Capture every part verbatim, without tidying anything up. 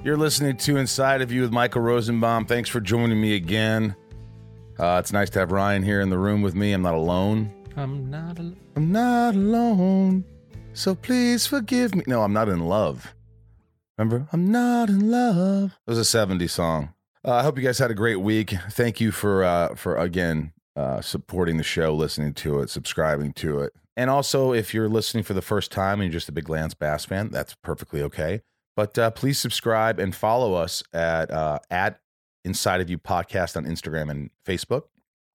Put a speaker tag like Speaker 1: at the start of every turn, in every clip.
Speaker 1: You're listening to Inside of You with Michael Rosenbaum. Thanks for joining me again. Uh, it's nice to have Ryan here in the room with me. I'm not alone.
Speaker 2: I'm not alone.
Speaker 1: I'm not alone. So please forgive me. No, I'm not in love. Remember? I'm not in love. It was a seventies song. Uh, I hope you guys had a great week. Thank you for, uh, for again, uh, supporting the show, listening to it, subscribing to it. And also, if you're listening for the first time and you're just a big Lance Bass fan, that's perfectly okay. But uh, please subscribe and follow us at uh, at Inside of You Podcast on Instagram and Facebook,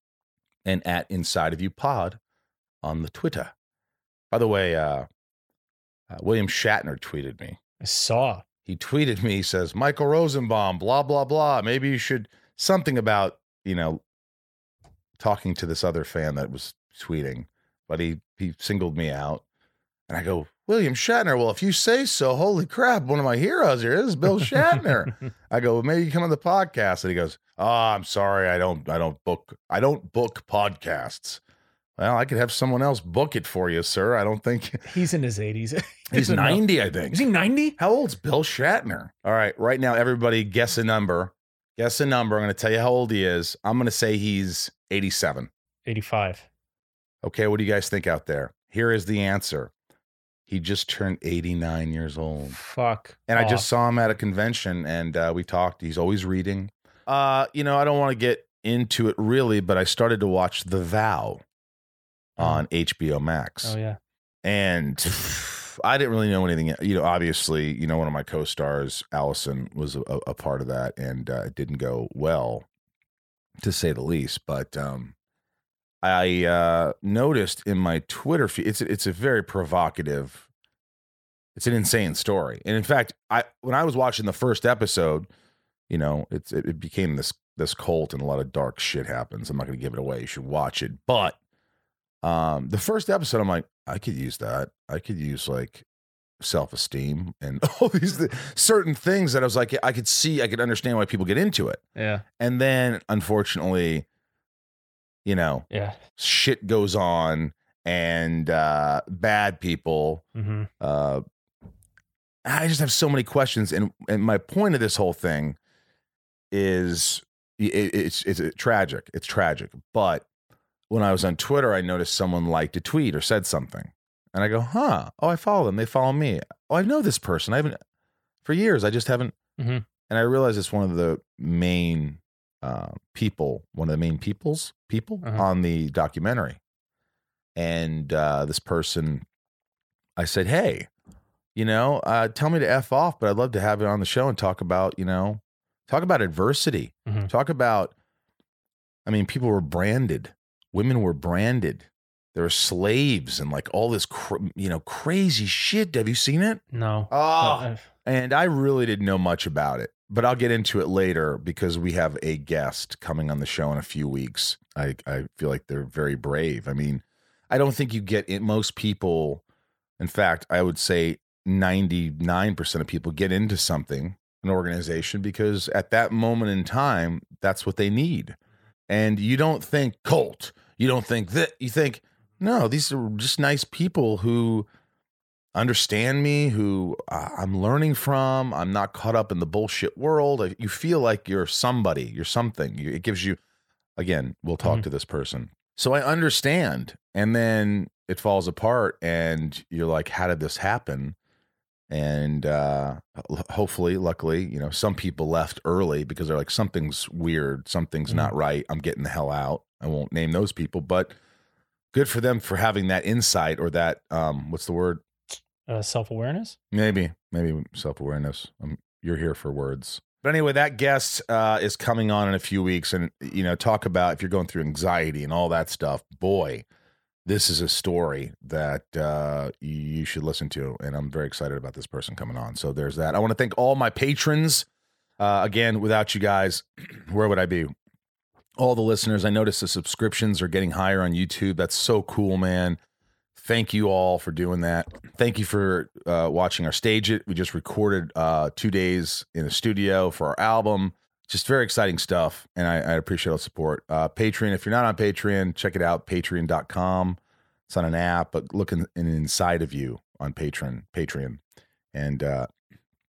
Speaker 1: and at Inside of You Pod on the Twitter. By the way, uh, uh, William Shatner tweeted me.
Speaker 2: I saw.
Speaker 1: He tweeted me, he says, Michael Rosenbaum, blah, blah, blah. Maybe you should, something about, you know, talking to this other fan that was tweeting. But he, he singled me out. And I go, William Shatner, well, if you say so, holy crap, one of my heroes here is Bill Shatner. I go, well, maybe you come on the podcast. And he goes, oh, I'm sorry, I don't I don't book I don't book podcasts. Well, I could have someone else book it for you, sir. I don't think
Speaker 2: he's in his eighties.
Speaker 1: He's ninety, I think.
Speaker 2: Is he ninety?
Speaker 1: How old's Bill Shatner? All right, right now, everybody guess a number. Guess a number. I'm going to tell you how old he is. I'm going to say he's eighty-seven.
Speaker 2: eighty-five.
Speaker 1: Okay, what do you guys think out there? Here is the answer. He just turned eighty-nine years old.
Speaker 2: Fuck.
Speaker 1: And
Speaker 2: off.
Speaker 1: I just saw him at a convention, and uh, we talked. He's always reading. Uh, you know, I don't want to get into it really, but I started to watch The Vow on oh. H B O Max.
Speaker 2: Oh, yeah.
Speaker 1: And I didn't really know anything. You know, obviously, you know, one of my co-stars, Allison, was a, a part of that, and uh, it didn't go well, to say the least. But um, I uh, noticed in my Twitter feed, it's it's a very provocative, it's an insane story. And in fact, I when I was watching the first episode, you know, it's it, it became this this cult and a lot of dark shit happens. I'm not going to give it away. You should watch it. But um, the first episode, I'm like, I could use that. I could use like self-esteem and all these th- certain things that I was like, I could see, I could understand why people get into it.
Speaker 2: Yeah.
Speaker 1: And then, unfortunately, you know,
Speaker 2: yeah,
Speaker 1: shit goes on, and uh, bad people.
Speaker 2: Mm-hmm.
Speaker 1: Uh, I just have so many questions, and and my point of this whole thing is it, it's it's tragic. It's tragic. But when I was on Twitter, I noticed someone liked a tweet or said something, and I go, "Huh? Oh, I follow them. They follow me. Oh, I know this person. I haven't for years. I just haven't."
Speaker 2: Mm-hmm.
Speaker 1: And I realized it's one of the main. Uh, people, one of the main peoples, people
Speaker 2: uh-huh.
Speaker 1: on the documentary. And uh, this person, I said, hey, you know, uh, tell me to F off, but I'd love to have it on the show and talk about, you know, talk about adversity.
Speaker 2: Mm-hmm.
Speaker 1: Talk about, I mean, people were branded. Women were branded. There were slaves and like all this, cr- you know, crazy shit. Have you seen it?
Speaker 2: No.
Speaker 1: Oh, and I really didn't know much about it. But I'll get into it later because we have a guest coming on the show in a few weeks. I, I feel like they're very brave. I mean, I don't think you get it. Most people, in fact, I would say ninety-nine percent of people get into something, an organization, because at that moment in time, that's what they need. And you don't think cult. You don't think that. You think, no, these are just nice people who understand me, who uh, I'm learning from. I'm not caught up in the bullshit world. You feel like you're somebody, you're something. You, it gives you, again, we'll talk mm-hmm. to this person. So I understand. And then it falls apart and you're like, how did this happen? And uh, hopefully, luckily, you know, some people left early because they're like, something's weird. Something's mm-hmm. not right. I'm getting the hell out. I won't name those people, but good for them for having that insight or that, um, what's the word?
Speaker 2: Uh, self-awareness?
Speaker 1: Maybe, maybe self-awareness. Um, you're here for words. But anyway, that guest uh, is coming on in a few weeks. And, you know, talk about if you're going through anxiety and all that stuff, boy, this is a story that uh, you should listen to. And I'm very excited about this person coming on. So there's that. I want to thank all my patrons. Uh, again, without you guys, where would I be? All the listeners. I noticed the subscriptions are getting higher on YouTube. That's so cool, man. Thank you all for doing that. Thank you for uh, watching our Stage It. We just recorded uh, two days in the studio for our album. Just very exciting stuff, and I, I appreciate all the support. Uh, Patreon, if you're not on Patreon, check it out, patreon dot com. It's on an app, but look in, in Inside of You on Patreon. Patreon. And uh,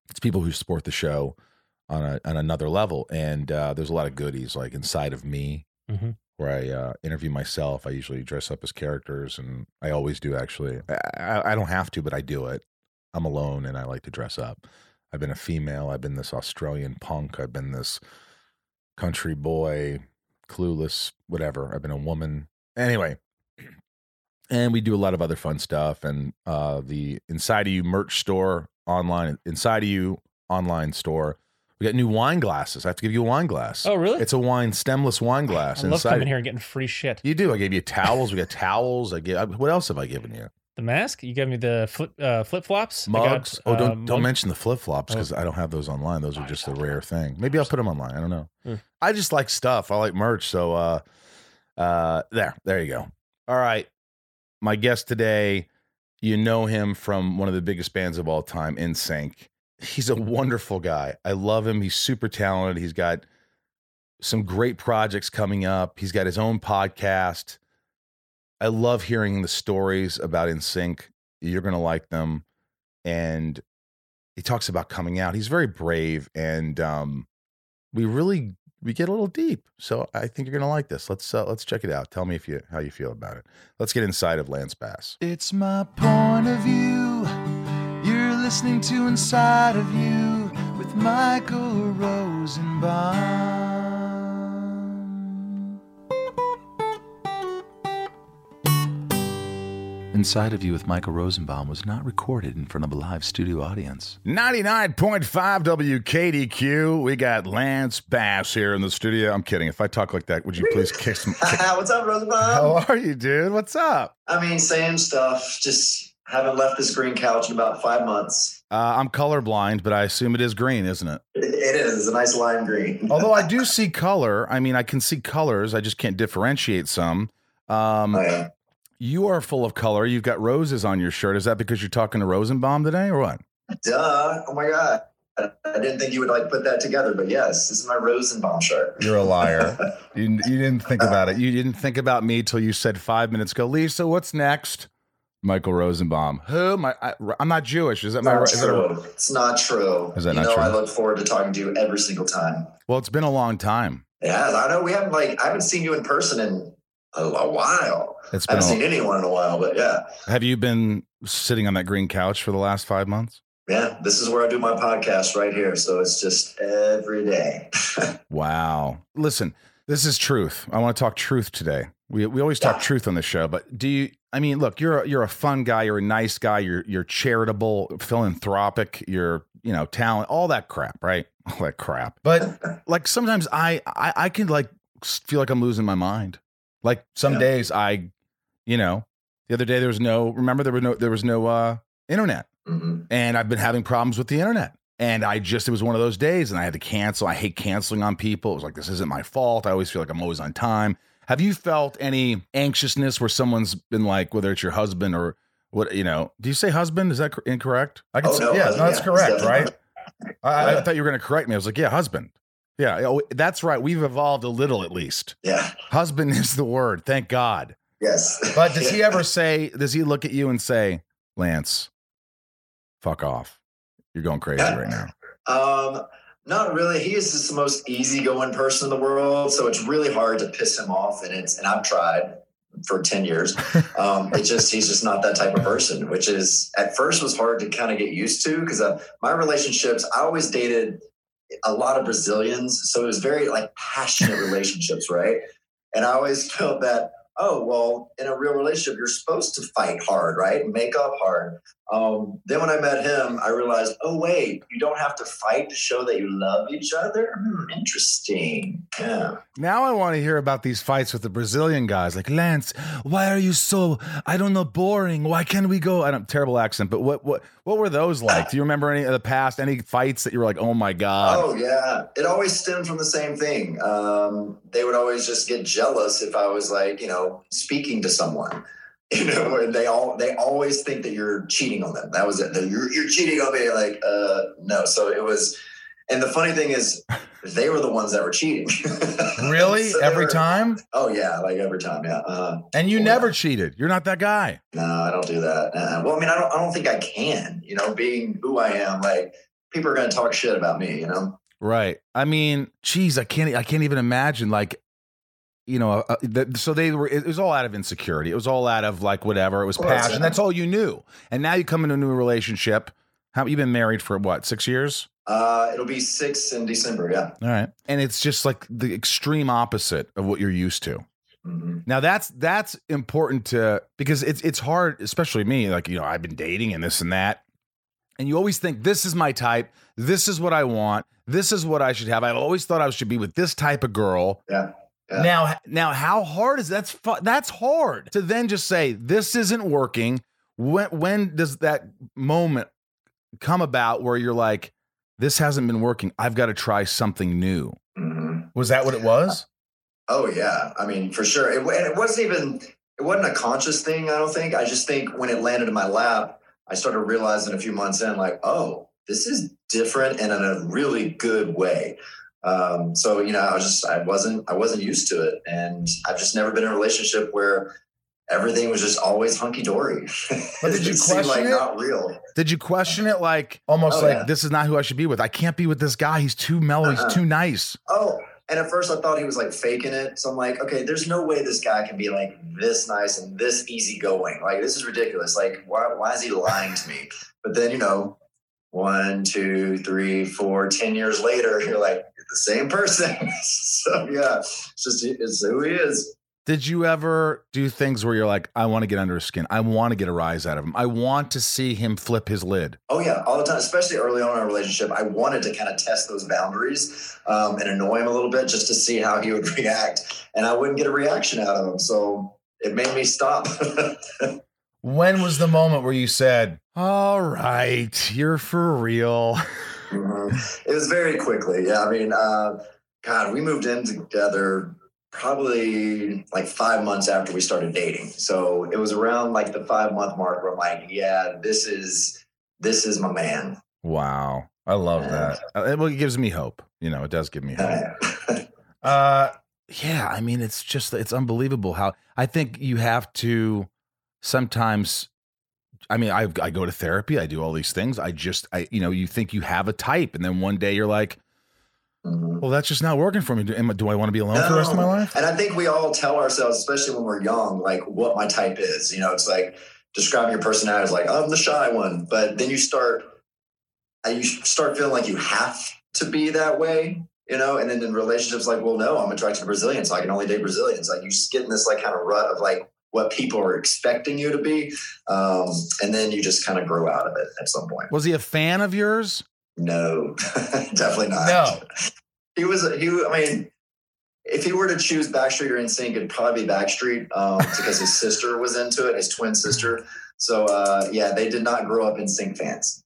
Speaker 1: it's people who support the show on a, on another level. And uh, there's a lot of goodies like Inside of Me,
Speaker 2: Mm-hmm.
Speaker 1: where I uh, interview myself. I usually dress up as characters, and I always do, actually. I, I, I don't have to, but I do it. I'm alone, and I like to dress up. I've been a female. I've been this Australian punk. I've been this country boy, clueless, whatever. I've been a woman. Anyway, and we do a lot of other fun stuff. And uh, the Inside of You merch store online, Inside of You online store. We got new wine glasses. I have to give you a wine glass.
Speaker 2: Oh, really?
Speaker 1: It's a wine, stemless wine glass.
Speaker 2: I love
Speaker 1: Inside
Speaker 2: coming here and getting free shit.
Speaker 1: You do. I gave you towels. We got towels. I gave. What else have I given you?
Speaker 2: The mask? You gave me the flip uh, flip flops.
Speaker 1: Mugs.
Speaker 2: Got,
Speaker 1: oh, don't
Speaker 2: uh,
Speaker 1: don't
Speaker 2: mug-
Speaker 1: mention the flip flops because
Speaker 2: Oh.
Speaker 1: I don't have those online. Those are just a rare thing. Maybe I'll put them online. I don't know.
Speaker 2: Mm.
Speaker 1: I just like stuff. I like merch. So uh, uh, there, there you go. All right. My guest today, you know him from one of the biggest bands of all time, N Sync. He's a wonderful guy. I love him. He's super talented. He's got some great projects coming up. He's got his own podcast. I love hearing the stories about N Sync. You're going to like them. And he talks about coming out. He's very brave. And um, we really, we get a little deep. So I think you're going to like this. Let's uh, let's check it out. Tell me if you how you feel about it. Let's get inside of Lance Bass. It's my point of view. You're listening to Inside of You with Michael Rosenbaum. Inside of You with Michael Rosenbaum was not recorded in front of a live studio audience. ninety-nine point five W K D Q. We got Lance Bass here in the studio. I'm kidding. If I talk like that, would you please kiss me?
Speaker 3: What's up, Rosenbaum?
Speaker 1: How are you, dude? What's up?
Speaker 3: I mean, same stuff. Just haven't left this green couch in about five months.
Speaker 1: Uh, I'm colorblind, but I assume it is green, isn't it?
Speaker 3: It, it is. It's a nice lime green.
Speaker 1: Although I do see color. I mean, I can see colors. I just can't differentiate some. Um,
Speaker 3: Oh, yeah.
Speaker 1: You are full of color. You've got roses on your shirt. Is that because you're talking to Rosenbaum today or what?
Speaker 3: Duh. Oh, my God. I, I didn't think you would like put that together, but yes, this is my Rosenbaum shirt.
Speaker 1: You're a liar. you, you didn't think about it. You didn't think about me till you said five minutes ago, Lisa, what's next? Michael Rosenbaum. Who? My, I, I'm not Jewish. Is that my?
Speaker 3: Not
Speaker 1: Is that
Speaker 3: true.
Speaker 1: a,
Speaker 3: It's not true.
Speaker 1: Is that
Speaker 3: you
Speaker 1: not
Speaker 3: know,
Speaker 1: true?
Speaker 3: I look forward to talking to you every single time.
Speaker 1: well, it's been a long time.
Speaker 3: Yeah, I know we haven't like I haven't seen you in person in a, a while.
Speaker 1: It's
Speaker 3: I
Speaker 1: been.
Speaker 3: haven't
Speaker 1: A,
Speaker 3: seen anyone in a while, but yeah,
Speaker 1: have you been sitting on that green couch for the last five months?
Speaker 3: yeah. This is where I do my podcast right here, so it's just every day.
Speaker 1: Wow. Listen, this is truth. I want to talk truth today. We we always talk
Speaker 3: Yeah.
Speaker 1: truth on this show, but do you? I mean, look, you're a, you're a fun guy. You're a nice guy. You're you're charitable, philanthropic. You're you know talent, all that crap, right? All that crap. But like sometimes I I, I can like feel like I'm losing my mind. Like some
Speaker 3: Yeah.
Speaker 1: days I, you know, the other day there was no. Remember there was no there was no uh, internet,
Speaker 3: hmm
Speaker 1: and I've been having problems with the internet. And I just, it was one of those days and I had to cancel. I hate canceling on people. It was like, this isn't my fault. I always feel like I'm always on time. Have you felt any anxiousness where someone's been like, whether it's your husband or what, you know, do you say husband? Is that cor- incorrect? I can
Speaker 3: Oh,
Speaker 1: say,
Speaker 3: no,
Speaker 1: yeah,
Speaker 3: husband,
Speaker 1: no, that's
Speaker 3: yeah,
Speaker 1: correct,
Speaker 3: it's
Speaker 1: right?
Speaker 3: definitely-
Speaker 1: I, I
Speaker 3: Yeah.
Speaker 1: thought you were going to correct me. I was like, yeah, husband. Yeah, oh, that's right. We've evolved a little at least.
Speaker 3: Yeah.
Speaker 1: Husband is the word. Thank God.
Speaker 3: Yes.
Speaker 1: But does he ever say, does he look at you and say, Lance, fuck off. You're going crazy
Speaker 3: Yeah.
Speaker 1: right now.
Speaker 3: Um, not really. He is just the most easygoing person in the world, so it's really hard to piss him off. And it's and I've tried for ten years. Um, it just he's just not that type of person, which is at first was hard to kind of get used to because uh, my relationships I always dated a lot of Brazilians, so it was very like passionate relationships, right? And I always felt that oh well, in a real relationship you're supposed to fight hard, right? Make up hard. Um, then when I met him, I realized, oh wait, you don't have to fight to show that you love each other. Hmm, interesting. Yeah.
Speaker 1: Now I want to hear about these fights with the Brazilian guys. Like, Lance, why are you so, I don't know, boring? Why can't we go? I don't, terrible accent, but what what what were those like? Do you remember any of the past, any fights that you were like, oh my God?
Speaker 3: Oh yeah, it always stemmed from the same thing. Um, they would always just get jealous if I was like, you know, speaking to someone. You know, and they all they always think that you're cheating on them. That was it. That You're you're cheating on me. Like, uh, no. So it was. And the funny thing is, they were the ones that were cheating.
Speaker 1: Really?
Speaker 3: So they
Speaker 1: Every
Speaker 3: were-
Speaker 1: time?
Speaker 3: Oh yeah, like every time. Yeah. Uh,
Speaker 1: And you
Speaker 3: Oh,
Speaker 1: never
Speaker 3: yeah.
Speaker 1: cheated. You're not that guy.
Speaker 3: No, I don't do that. Uh, well, I mean, I don't. I don't think I can. You know, being who I am, like people are going to talk shit about me, you know?
Speaker 1: Right. I mean, geez, I can't, I can't even imagine like, you know, uh, the, so they were, it was all out of insecurity. It was all out of like, whatever. It was
Speaker 3: Of course,
Speaker 1: passion.
Speaker 3: yeah.
Speaker 1: That's all you knew. And now you come into a new relationship. How, you've been married for what, six years?
Speaker 3: Uh, it'll be six in December. Yeah.
Speaker 1: All right. And it's just like the extreme opposite of what you're used to.
Speaker 3: Mm-hmm.
Speaker 1: Now that's, that's important to, because it's, it's hard, especially me, like, you know, I've been dating and this and that. And you always think this is my type. This is what I want. This is what I should have. I've always thought I should be with this type of girl.
Speaker 3: Yeah. Yeah.
Speaker 1: Now, now, how hard is that's fu- that's hard to then just say this isn't working. When when does that moment come about where you're like, this hasn't been working? I've got to try something new.
Speaker 3: Mm-hmm.
Speaker 1: Was that what it was?
Speaker 3: Oh yeah, I mean for sure. It, and it wasn't even it wasn't a conscious thing. I don't think. I just think when it landed in my lap, I started realizing a few months in, like, oh, this is different and in a really good way. Um, so, you know, I was just, I wasn't, I wasn't used to it. And I've just never been in a relationship where everything was just always hunky dory.
Speaker 1: But did you
Speaker 3: it seemed
Speaker 1: question
Speaker 3: like
Speaker 1: it?
Speaker 3: Not real.
Speaker 1: Did you question it? Like almost
Speaker 3: Oh,
Speaker 1: like
Speaker 3: yeah.
Speaker 1: this is not who I should be with. I can't be with this guy. He's too mellow.
Speaker 3: Uh-uh.
Speaker 1: He's too nice.
Speaker 3: Oh, and at first I thought he was like faking it. So I'm like, okay, there's no way this guy can be like this nice and this easygoing. Like, this is ridiculous. Like, why, why is he lying to me? But then, you know, one, two, three, four, ten years later, you're like, you're the same person. So yeah, it's just, it's who he is.
Speaker 1: Did you ever do things where you're like, I want to get under his skin. I want to get a rise out of him. I want to see him flip his lid.
Speaker 3: Oh yeah, all the time, especially early on in our relationship. I wanted to kind of test those boundaries um, and annoy him a little bit just to see how he would react. And I wouldn't get a reaction out of him. So it made me stop.
Speaker 1: When was the moment where you said, all right, you're for real?
Speaker 3: Mm-hmm. It was very quickly. Yeah. I mean, uh, God, we moved in together probably like five months after we started dating. So it was around like the five month mark where I'm like, yeah, this is, this is my man.
Speaker 1: Wow. I love that. Uh, Well, it gives me hope. You know, it does give me hope. uh, yeah. I mean, it's just, it's unbelievable how I think you have to sometimes, I mean, I I go to therapy. I do all these things. I just, I, you know, you think you have a type and then one day you're like,
Speaker 3: Mhm.
Speaker 1: well, that's just not working for me. Do, am I- do I want to be alone for the rest of my
Speaker 3: No.
Speaker 1: life?
Speaker 3: And I think we all tell ourselves, especially when we're young, like what my type is. You know, it's like describing your personality as like, I'm the shy one. But then you start, uh, you start feeling like you have to be that way, you know? And then in relationships, like, well, no, I'm attracted to Brazilians, so I can only date Brazilians. Like you just get in this like kind of rut of like what people are expecting you to be. Um, and then you just kind of grow out of it at some point.
Speaker 1: Was he a fan of yours?
Speaker 3: No, definitely not.
Speaker 1: No.
Speaker 3: He was, he, I mean, if he were to choose Backstreet or N Sync, it'd probably be Backstreet um, because his sister was into it, his twin sister. So, uh, yeah, they did not grow up N Sync fans.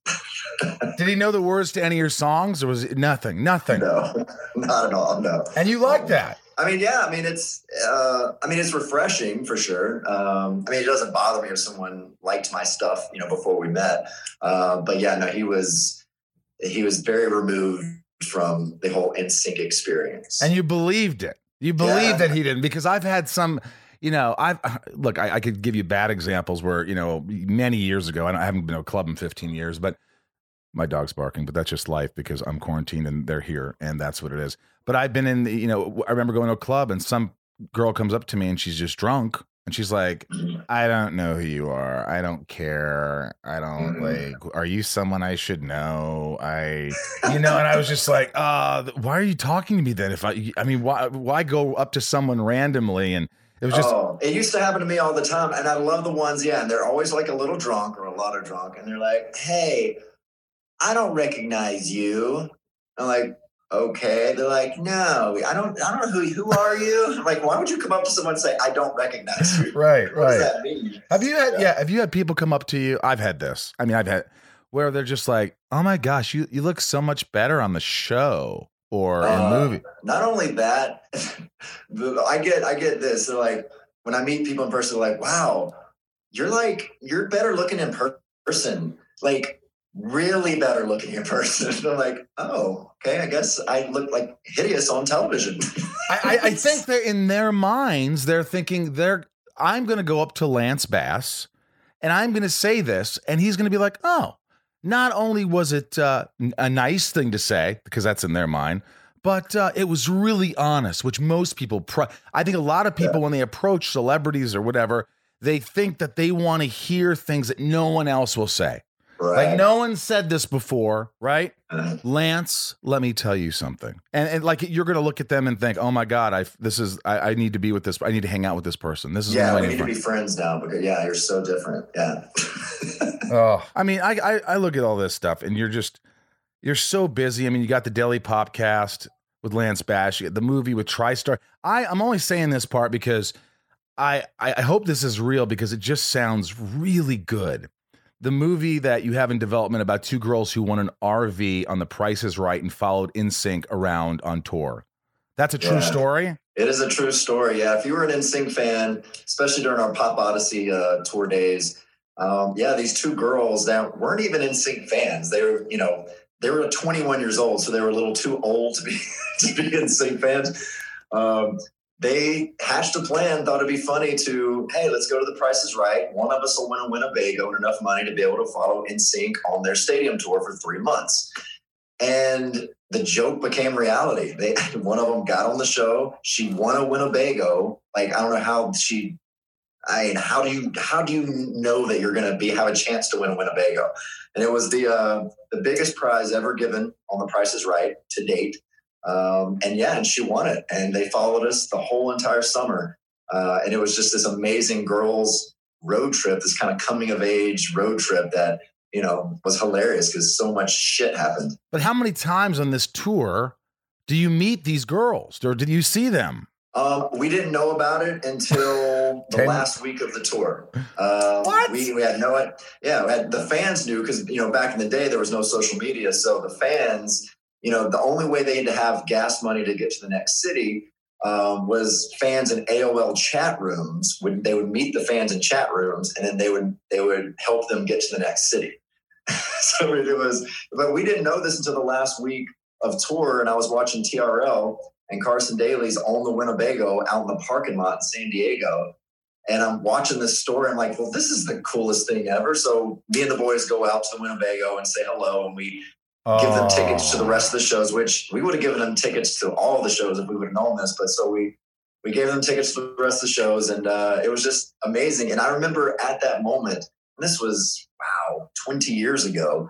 Speaker 1: Did he know the words to any of your songs or was it nothing? Nothing.
Speaker 3: No, not at all. No.
Speaker 1: And you like that?
Speaker 3: I mean, yeah, I mean, it's, uh, I mean, it's refreshing for sure. Um, I mean, it doesn't bother me if someone liked my stuff, you know, before we met. Uh, but yeah, no, he was, he was very removed from the whole N Sync experience.
Speaker 1: And you believed it. You believed
Speaker 3: Yeah.
Speaker 1: that he didn't, because I've had some, you know, I've look, I, I could give you bad examples where, you know, many years ago, and I haven't been to a club in fifteen years, but my dog's barking, but that's just life because I'm quarantined and they're here and that's what it is. But I've been in the, you know, I remember going to a club and some girl comes up to me and she's just drunk and she's like, I don't know who you are. I don't care. I don't
Speaker 3: Mhm.
Speaker 1: like, are you someone I should know? I, you know, and I was just like, uh, why are you talking to me then? If I, I mean, why, why go up to someone randomly? And it was just,
Speaker 3: oh, it used to happen to me all the time. And I love the ones, yeah, and they're always like a little drunk or a lot of drunk. And they're like, hey, I don't recognize you. I'm like, okay. They're like, no, I don't, I don't know who, who are you? I'm like, why would you come up to someone and say, I don't recognize you?
Speaker 1: right,
Speaker 3: What does that mean?
Speaker 1: Have you had,
Speaker 3: Yeah.
Speaker 1: yeah. Have you had people come up to you? I've had this. I mean, I've had where they're just like, oh my gosh, you, you look so much better on the show or in
Speaker 3: Uh,
Speaker 1: movie.
Speaker 3: Not only that, but I get, I get this. They're like, when I meet people in person, they're like, wow, you're like, you're better looking in per- person. Like, really better looking in person. I'm like, oh, okay, I guess I look like hideous on television.
Speaker 1: I, I, I think that in their minds, they're thinking they're, I'm going to go up to Lance Bass and I'm going to say this and he's going to be like, oh, not only was it uh, a nice thing to say, because that's in their mind, but uh, it was really honest, which most people, pro- I think a lot of people, yeah. when they approach celebrities or whatever, they think that they want to hear things that no one else will say. Right. Like, no one said this before, right? Uh-huh. Lance, let me tell you something. And, and like, you're going to look at them and think, oh my God, I this is, I, I need to be with this. I need to hang out with this person. This is
Speaker 3: yeah, we need to be friends now because yeah, you're so different. Yeah.
Speaker 1: Oh, I mean, I, I I look at all this stuff and you're just, you're so busy. I mean, you got the Daily Popcast with Lance Bass, you got the movie with TriStar. I, I'm only saying this part because I, I hope this is real because it just sounds really good. The movie that you have in development about two girls who won an R V on The Price is Right and followed N Sync around on tour. That's a true yeah, story?
Speaker 3: It is a true story, yeah. If you were an N Sync fan, especially during our Pop Odyssey uh, tour days, um, yeah, these two girls that weren't even N Sync fans. They were, you know, they were twenty-one years old, so they were a little too old to be to be N Sync fans. Um, They hatched a plan, thought it'd be funny to, hey, let's go to The Price is Right. One of us will win a Winnebago and enough money to be able to follow N Sync on their stadium tour for three months. And the joke became reality. They one of them got on the show. She won a Winnebago. Like, I don't know how she, I mean, how do you how do you know that you're going to be have a chance to win a Winnebago? And it was the uh, the biggest prize ever given on The Price is Right to date. Um, and yeah, and she won it, and they followed us the whole entire summer. Uh, and it was just this amazing girls road trip, this kind of coming of age road trip that, you know, was hilarious because so much shit happened.
Speaker 1: But how many times on this tour do you meet these girls, or did you see them?
Speaker 3: Um, we didn't know about it until the last week of the tour. Um,
Speaker 1: what?
Speaker 3: We, we had no, yeah, we had, the fans knew because, you know, back in the day, there was no social media. So the fans, you know, the only way they had to have gas money to get to the next city um, was fans in A O L chat rooms. When they would meet the fans in chat rooms, and then they would they would help them get to the next city. So it was, but we didn't know this until the last week of tour, and I was watching T R L, and Carson Daly's on the Winnebago out in the parking lot in San Diego. And I'm watching this story. I'm like, well, this is the coolest thing ever. So me and the boys go out to the Winnebago and say hello, and we give them tickets to the rest of the shows, which we would have given them tickets to all the shows if we would have known this. But so we, we gave them tickets to the rest of the shows, and uh, it was just amazing. And I remember at that moment, and this was, wow, twenty years ago,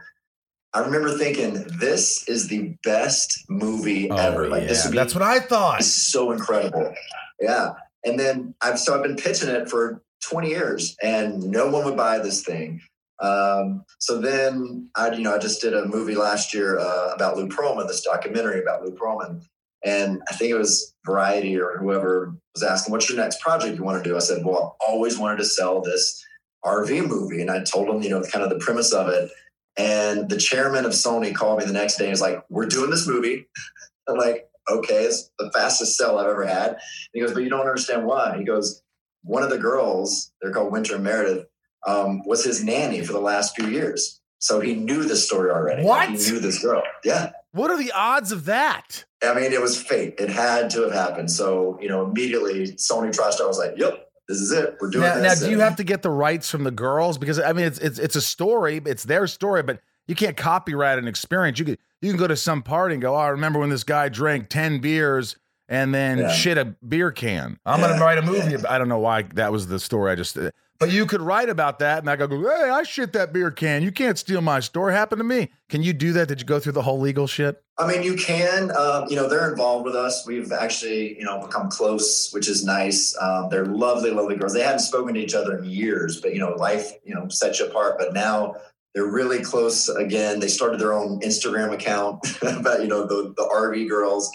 Speaker 3: I remember thinking, this is the best movie
Speaker 1: oh,
Speaker 3: ever. Like
Speaker 1: yeah.
Speaker 3: this would be,
Speaker 1: That's what I thought.
Speaker 3: So incredible. Yeah. And then I've, so I've been pitching it for twenty years, and no one would buy this thing. Um, so then I, you know, I just did a movie last year, uh, about Lou Pearlman, this documentary about Lou Pearlman. And I think it was Variety or whoever was asking, what's your next project you want to do? I said, well, I always wanted to sell this R V movie. And I told them, you know, kind of the premise of it. And the chairman of Sony called me the next day and was like, we're doing this movie. I'm like, okay, it's the fastest sell I've ever had. And he goes, but you don't understand why. He goes, one of the girls, they're called Winter and Meredith, um, was his nanny for the last few years. So he knew this story already.
Speaker 1: What?
Speaker 3: He knew this girl. Yeah.
Speaker 1: What are the odds of that?
Speaker 3: I mean, it was fate. It had to have happened. So, you know, immediately Sony TriStar was like, yep, this is it. We're doing
Speaker 1: now,
Speaker 3: this.
Speaker 1: Now, do you have to get the rights from the girls? Because, I mean, it's it's it's a story. It's their story, but you can't copyright an experience. You can, you can go to some party and go, oh, I remember when this guy drank ten beers and then
Speaker 3: yeah.
Speaker 1: shit a beer can. I'm
Speaker 3: yeah.
Speaker 1: going to write a movie. About, I don't know why that was the story I just did. But you could write about that, and I go, hey, I shit that beer can. You can't steal my story. Happened to me. Can you do that? Did you go through the whole legal shit?
Speaker 3: I mean, you can. Um, you know, they're involved with us. We've actually, you know, become close, which is nice. Um, they're lovely, lovely girls. They hadn't spoken to each other in years, but, you know, life, you know, sets you apart. But now they're really close again. They started their own Instagram account about, you know, the, the R V girls.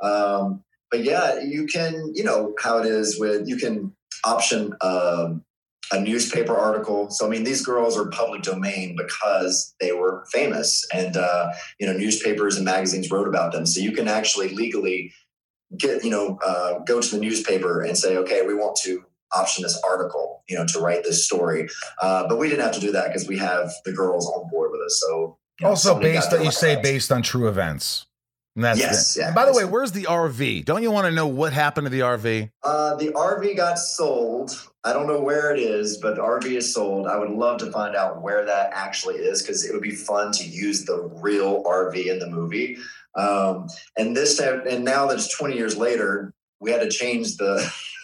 Speaker 3: Um, but, yeah, you can, you know, how it is with, you can option um, a newspaper article. So, I mean, these girls are public domain because they were famous and, uh, you know, newspapers and magazines wrote about them. So you can actually legally get, you know, uh, go to the newspaper and say, okay, we want to option this article, you know, to write this story. Uh, but we didn't have to do that because we have the girls on board with us. So,
Speaker 1: you know, also based on, you say based on true events. And that's
Speaker 3: Yes,
Speaker 1: it.
Speaker 3: yeah.
Speaker 1: And by the way, where's the R V? Don't you want to know what happened to the R V?
Speaker 3: Uh, the R V got sold. I don't know where it is, but the R V is sold. I would love to find out where that actually is because it would be fun to use the real R V in the movie. Um, and this time, and now that it's twenty years later, we had to change the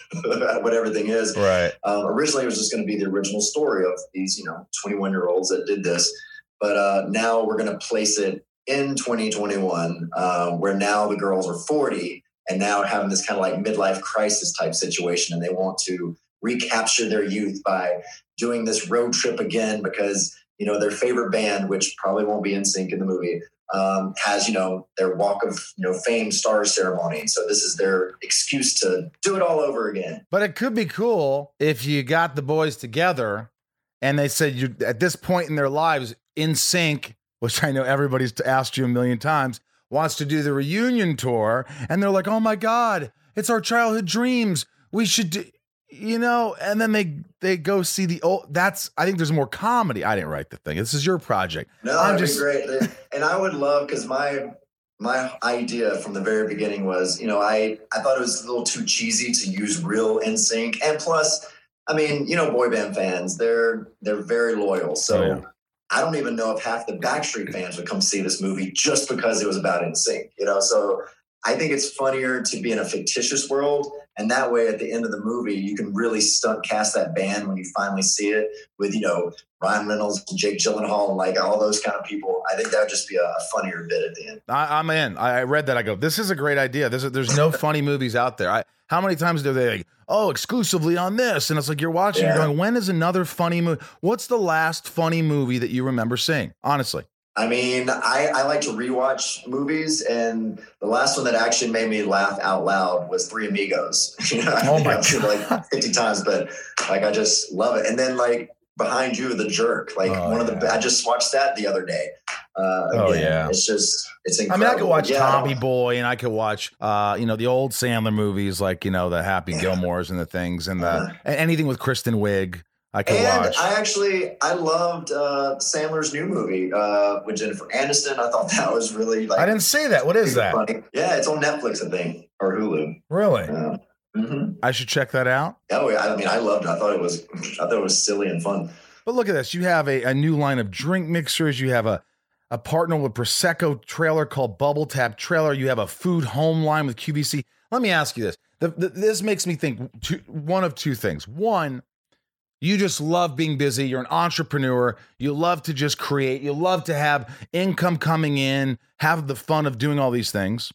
Speaker 3: what everything is.
Speaker 1: Right.
Speaker 3: Um, originally, it was just going to be the original story of these, you know, twenty-one year olds that did this, but uh, now we're going to place it in twenty twenty-one, uh, where now the girls are forty and now having this kind of like midlife crisis type situation, and they want to recapture their youth by doing this road trip again because you know their favorite band, which probably won't be N Sync in the movie, um, has you know their Walk of you know Fame stars ceremony. So this is their excuse to do it all over again.
Speaker 1: But it could be cool if you got the boys together and they said you at this point in their lives, N Sync, which I know everybody's asked you a million times, wants to do the reunion tour. And they're like, oh my God, it's our childhood dreams. We should do, you know, and then they, they go see the old, that's, I think there's more comedy. I didn't write the thing. This is your project.
Speaker 3: No,
Speaker 1: I'm
Speaker 3: it'd
Speaker 1: just
Speaker 3: be great. And I would love, cause my, my idea from the very beginning was, you know, I, I thought it was a little too cheesy to use real N Sync. And plus, I mean, you know, boy band fans, they're, they're very loyal. So
Speaker 1: Oh, yeah.
Speaker 3: I don't even know if half the Backstreet fans would come see this movie just because it was about N Sync, you know? So I think it's funnier to be in a fictitious world. And that way, at the end of the movie, you can really stunt cast that band when you finally see it with, you know, Ryan Reynolds and Jake Gyllenhaal and like all those kind of people. I think that would just be a, a funnier bit at the end.
Speaker 1: I, I'm in. I I read that. I go, this is a great idea. There's, there's no funny movies out there. I, how many times do they like, oh, exclusively on this? And it's like, you're watching,
Speaker 3: Yeah.
Speaker 1: you're going, when is another funny movie? What's the last funny movie that you remember seeing? Honestly.
Speaker 3: I mean, I, I like to rewatch movies, and the last one that actually made me laugh out loud was Three Amigos. You know, I
Speaker 1: Oh
Speaker 3: think
Speaker 1: my
Speaker 3: I've seen it like fifty times, but like I just love it. And then like Behind You, The Jerk, like
Speaker 1: Oh,
Speaker 3: one of the
Speaker 1: yeah.
Speaker 3: I just watched that the other day. Uh,
Speaker 1: Oh,
Speaker 3: again.
Speaker 1: yeah.
Speaker 3: It's just it's
Speaker 1: I
Speaker 3: incredible.
Speaker 1: mean, I could watch
Speaker 3: Yeah,
Speaker 1: Tommy Boy, and I could watch, uh, you know, the old Sandler movies, like you know, the Happy Gilmores and the things, and the
Speaker 3: Uh-huh.
Speaker 1: and anything with Kristen Wiig. I could
Speaker 3: And
Speaker 1: watch.
Speaker 3: I actually I loved uh, Sandler's new movie uh, with Jennifer Aniston. I thought that was really like
Speaker 1: I didn't see that. What is that?
Speaker 3: funny. Yeah, it's on Netflix, I think, or Hulu.
Speaker 1: Really?
Speaker 3: Uh, hmm
Speaker 1: I should check that out.
Speaker 3: Oh yeah, I mean, I loved it. I thought it was I thought it was silly and fun.
Speaker 1: But look at this. You have a, a new line of drink mixers. You have a, a partner with Prosecco trailer called Bubble Tap Trailer. You have a food home line with Q V C. Let me ask you this. The, the, this makes me think two, one of two things. One, you just love being busy. You're an entrepreneur. You love to just create. You love to have income coming in, have the fun of doing all these things.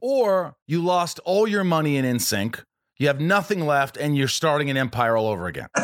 Speaker 1: Or you lost all your money in N Sync. You have nothing left, and you're starting an empire all over again.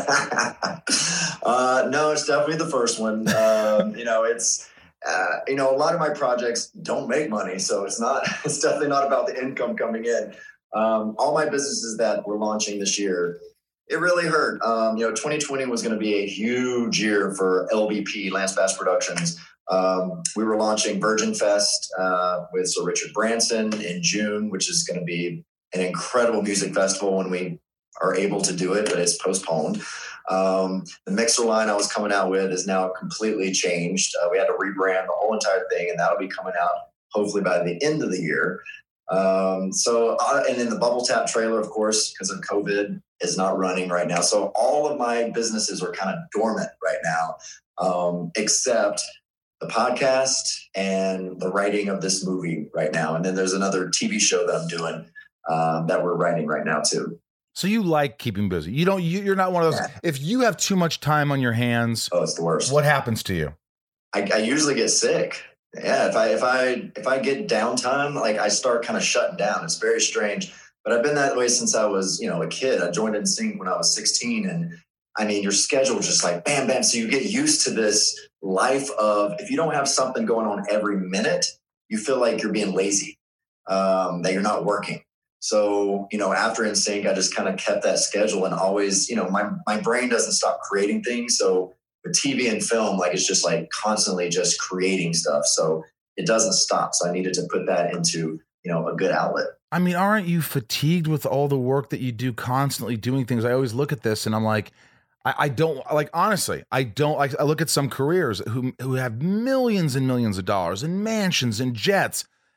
Speaker 3: uh, no, it's definitely the first one. Um, you know, it's uh, you know, a lot of my projects don't make money, so it's not. It's definitely not about the income coming in. Um, all my businesses that we're launching this year, it really hurt. Um, you know, twenty twenty was going to be a huge year for L B P, Lance Bass Productions. Um, we were launching Virgin Fest uh, with Sir Richard Branson in June, which is going to be an incredible music festival when we are able to do it, but it's postponed. Um, the mixer line I was coming out with is now completely changed. Uh, we had to rebrand the whole entire thing, and that'll be coming out hopefully by the end of the year. Um, so, uh, and then the Bubble Tap trailer, of course, because of COVID, is not running right now. So all of my businesses are kind of dormant right now, um, except the podcast and the writing of this movie right now. And then there's another T V show that I'm doing um, that we're writing right now too.
Speaker 1: So you like keeping busy. You don't, you, you're not one of those,
Speaker 3: Yeah.
Speaker 1: if you have too much time on your hands,
Speaker 3: Oh, it's the worst.
Speaker 1: what happens to you?
Speaker 3: I, I usually get sick. Yeah, if I if I if I get downtime, like I start kind of shutting down. It's very strange, but I've been that way since I was, you know, a kid. I joined N Sync when I was sixteen, and I mean, your schedule just like bam, bam. So you get used to this life of if you don't have something going on every minute, you feel like you're being lazy, um, that you're not working. So, you know, after N Sync, I just kind of kept that schedule and always, you know, my my brain doesn't stop creating things. So with T V and film, like it's just like constantly just creating stuff. So it doesn't stop. So I needed to put that into, you know, a good outlet.
Speaker 1: I mean, aren't you fatigued with all the work that you do constantly doing things? I always look at this and I'm like, I, I don't like, honestly, I don't like, I look at some careers who, who have millions and millions of dollars and mansions and jets.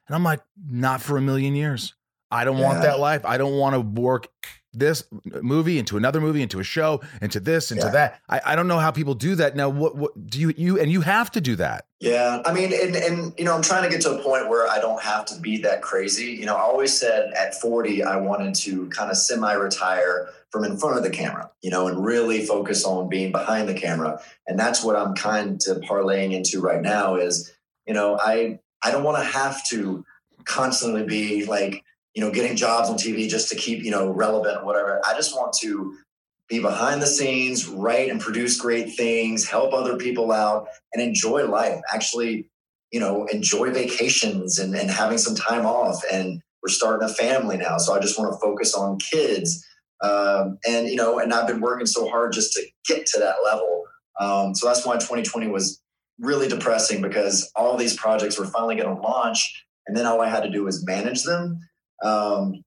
Speaker 1: And I'm like, not for a million years. I don't
Speaker 3: Yeah.
Speaker 1: want that life. I don't want to work this movie into another movie, into a show, into this, into
Speaker 3: Yeah.
Speaker 1: that. I, I don't know how people do that. Now, what, what do you, you, and you have to do that.
Speaker 3: Yeah. I mean, and, and, you know, I'm trying to get to a point where I don't have to be that crazy. You know, I always said at forty, I wanted to kind of semi-retire from in front of the camera, you know, and really focus on being behind the camera. And that's what I'm kind of parlaying into right now is, you know, I, I don't want to have to constantly be like, you know, getting jobs on T V just to keep, you know, relevant or whatever. I just want to be behind the scenes, write and produce great things, help other people out and enjoy life. Actually, you know, enjoy vacations and, and having some time off. And we're starting a family now. So I just want to focus on kids. Um, and, you know, and I've been working so hard just to get to that level. Um, so that's why twenty twenty was really depressing because all these projects were finally going to launch. And then all I had to do was manage them. Um,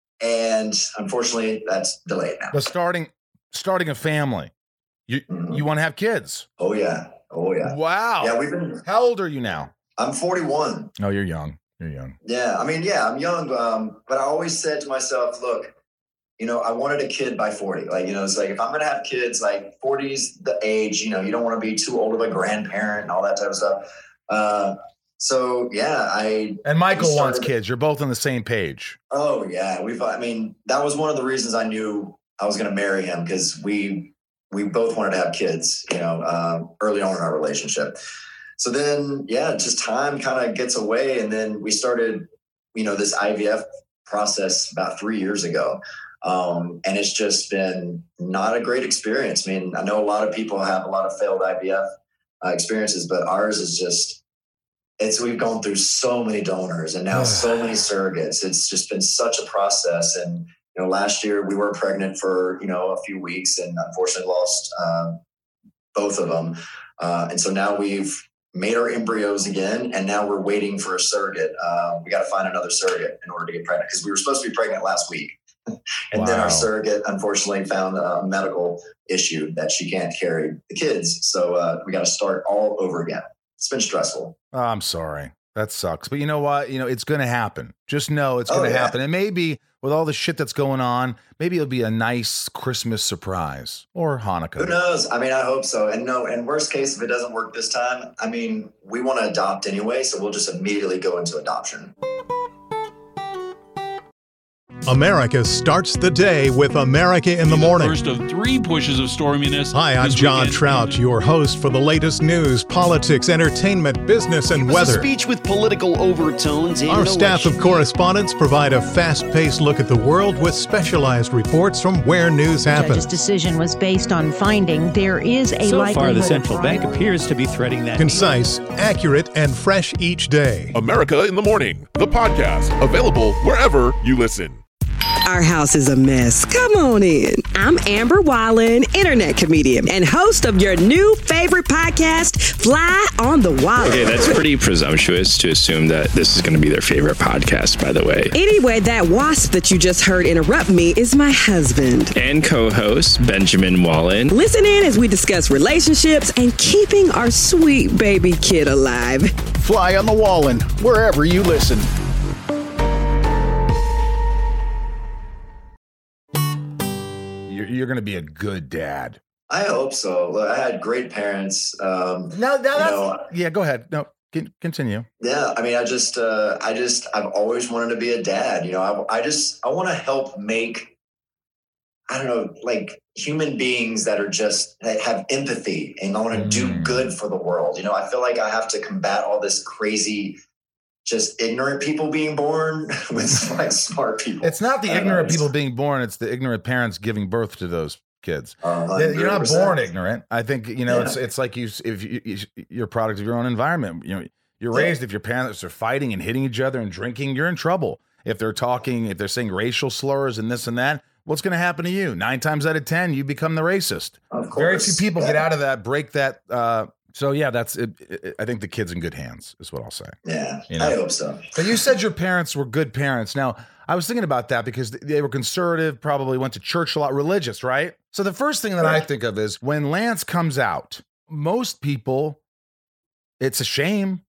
Speaker 3: and unfortunately that's delayed now.
Speaker 1: But starting, starting a family, you,
Speaker 3: Mm-hmm.
Speaker 1: you want to have kids.
Speaker 3: Oh yeah. Oh yeah.
Speaker 1: Wow.
Speaker 3: Yeah. We've been,
Speaker 1: How old are you now?
Speaker 3: I'm forty-one.
Speaker 1: Oh, you're young. You're young.
Speaker 3: Yeah. I mean, yeah, I'm young. Um, but I always said to myself, look, you know, I wanted a kid by forty. Like, you know, it's like, if I'm going to have kids, like forty's the age, you know, you don't want to be too old of a grandparent and all that type of stuff. Uh, So yeah, I
Speaker 1: And Michael
Speaker 3: started,
Speaker 1: wants kids. You're both on the same page.
Speaker 3: Oh yeah, we've. I mean, that was one of the reasons I knew I was going to marry him because we we both wanted to have kids. You know, um, early on in our relationship. So then, yeah, just time kind of gets away, and then we started, you know, this I V F process about three years ago, um, and it's just been not a great experience. I mean, I know a lot of people have a lot of failed I V F uh, experiences, but ours is just. It's we've gone through so many donors and now so many surrogates. It's just been such a process. And you know, last year we were pregnant for you know a few weeks and unfortunately lost um, both of them. Uh, and so now we've made our embryos again, and now we're waiting for a surrogate. Uh, we got to find another surrogate in order to get pregnant because we were supposed to be pregnant last week, and
Speaker 1: Wow.
Speaker 3: then our surrogate unfortunately found a medical issue that she can't carry the kids. So uh, we got to start all over again. It's been stressful.
Speaker 1: Oh, I'm sorry. That sucks. But you know what? You know, it's going to happen. Just know it's
Speaker 3: Oh,
Speaker 1: going to
Speaker 3: yeah.
Speaker 1: happen. And maybe with all the shit that's going on, maybe it'll be a nice Christmas surprise or Hanukkah.
Speaker 3: Who knows? I mean, I hope so. And no, and worst case, if it doesn't work this time, I mean, we want to adopt anyway. So we'll just immediately go into adoption.
Speaker 4: America starts the day with America in the Morning.
Speaker 5: First of three pushes of storminess.
Speaker 4: Hi, I'm
Speaker 5: this
Speaker 4: John
Speaker 5: weekend.
Speaker 4: Trout, your host for the latest news, politics, entertainment, business, and
Speaker 6: It was
Speaker 4: weather.
Speaker 6: a speech with political overtones. And
Speaker 4: Our
Speaker 6: you know
Speaker 4: staff
Speaker 6: what?
Speaker 4: of correspondents provide a fast-paced look at the world with specialized reports from where news
Speaker 7: The judge's
Speaker 4: happens.
Speaker 7: decision was based on finding there is a
Speaker 8: So
Speaker 7: likelihood
Speaker 8: far, the
Speaker 7: of
Speaker 8: central
Speaker 7: fraud.
Speaker 8: bank appears to be threading that.
Speaker 4: Concise, accurate, and fresh each day.
Speaker 9: America in the Morning, the podcast, available wherever you listen.
Speaker 10: Our house is a mess. Come on in. I'm Amber Wallen, internet comedian and host of your new favorite podcast, Fly on the Wall.
Speaker 11: Okay, that's pretty presumptuous to assume that this is going to be their favorite podcast, by the way.
Speaker 10: Anyway, that wasp that you just heard interrupt me is my husband.
Speaker 11: And co-host Benjamin Wallen.
Speaker 10: Listen in as we discuss relationships and keeping our sweet baby kid alive.
Speaker 12: Fly on the Wallen, wherever you listen.
Speaker 1: You're, you're going to be a good dad.
Speaker 3: I hope so. Look, I had great parents. Um,
Speaker 1: No, no,
Speaker 3: you
Speaker 1: that's,
Speaker 3: know,
Speaker 1: yeah, go ahead. No, con- continue.
Speaker 3: yeah, I mean, I just, uh, I just, I've always wanted to be a dad. You know, I, I just, I want to help make, I don't know, like human beings that are just, that have empathy and I want to do
Speaker 1: Mm.
Speaker 3: good for the world. You know, I feel like I have to combat all this crazy, just ignorant people being born with like smart people.
Speaker 1: It's not the
Speaker 3: I don't know,
Speaker 1: ignorant
Speaker 3: it's-
Speaker 1: people being born. It's the ignorant parents giving birth to those kids.
Speaker 3: Uh,
Speaker 1: You're not
Speaker 3: one hundred percent.
Speaker 1: born ignorant. I think, you know,
Speaker 3: Yeah.
Speaker 1: it's it's like you, if you, you- you're a product of your own environment. You know, you're
Speaker 3: Yeah.
Speaker 1: raised, if your parents are fighting and hitting each other and drinking, you're in trouble. If they're talking, if they're saying racial slurs and this and that, what's going to happen to you? Nine times out of ten, you become the racist.
Speaker 3: Of
Speaker 1: Very
Speaker 3: course.
Speaker 1: few people
Speaker 3: Yeah.
Speaker 1: get out of that, break that. Uh, so yeah, that's it, it. I think the kid's in good hands is what I'll say.
Speaker 3: Yeah,
Speaker 1: You know?
Speaker 3: I hope so.
Speaker 1: But you said your parents were good parents. Now, I was thinking about that because they were conservative, probably went to church a lot, religious, right? So the first thing that I think of is when Lance comes out, most people, it's a shame.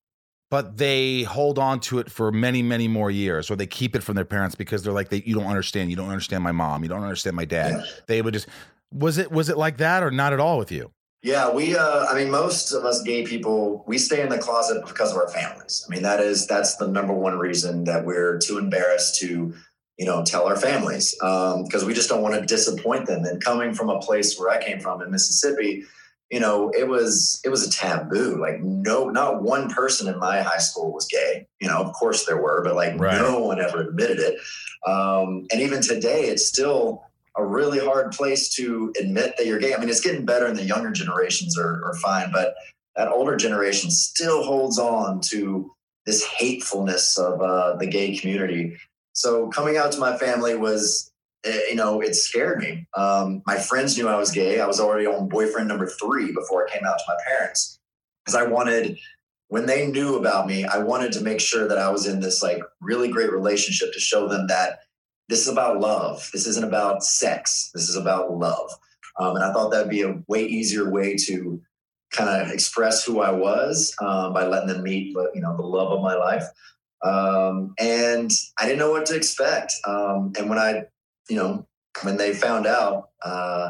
Speaker 1: but they hold on to it for many, many more years, or they keep it from their parents because they're like, they, you don't understand. You don't understand my mom. You don't understand my dad. Yeah. They would just, was it, was it like that or not at all with you?
Speaker 3: Yeah, we, uh, I mean, most of us gay people, we stay in the closet because of our families. I mean, that is, that's the number one reason that we're too embarrassed to, you know, tell our families, um, because we just don't want to disappoint them. And coming from a place where I came from in Mississippi, you know, it was, it was a taboo. Like no, not one person in my high school was gay. You know, of course there were, but like right. no one ever admitted it. Um, and even today, it's still a really hard place to admit that you're gay. I mean, it's getting better and the younger generations are, are fine, but that older generation still holds on to this hatefulness of uh, the gay community. So coming out to my family was, you know, it scared me. Um, my friends knew I was gay. I was already on boyfriend number three before I came out to my parents, because I wanted, when they knew about me, I wanted to make sure that I was in this like really great relationship to show them that this is about love. This isn't about sex. This is about love. Um, and I thought that'd be a way easier way to kind of express who I was um, by letting them meet, you know, the love of my life. Um, and I didn't know what to expect. Um, and when I, you know, when they found out, uh,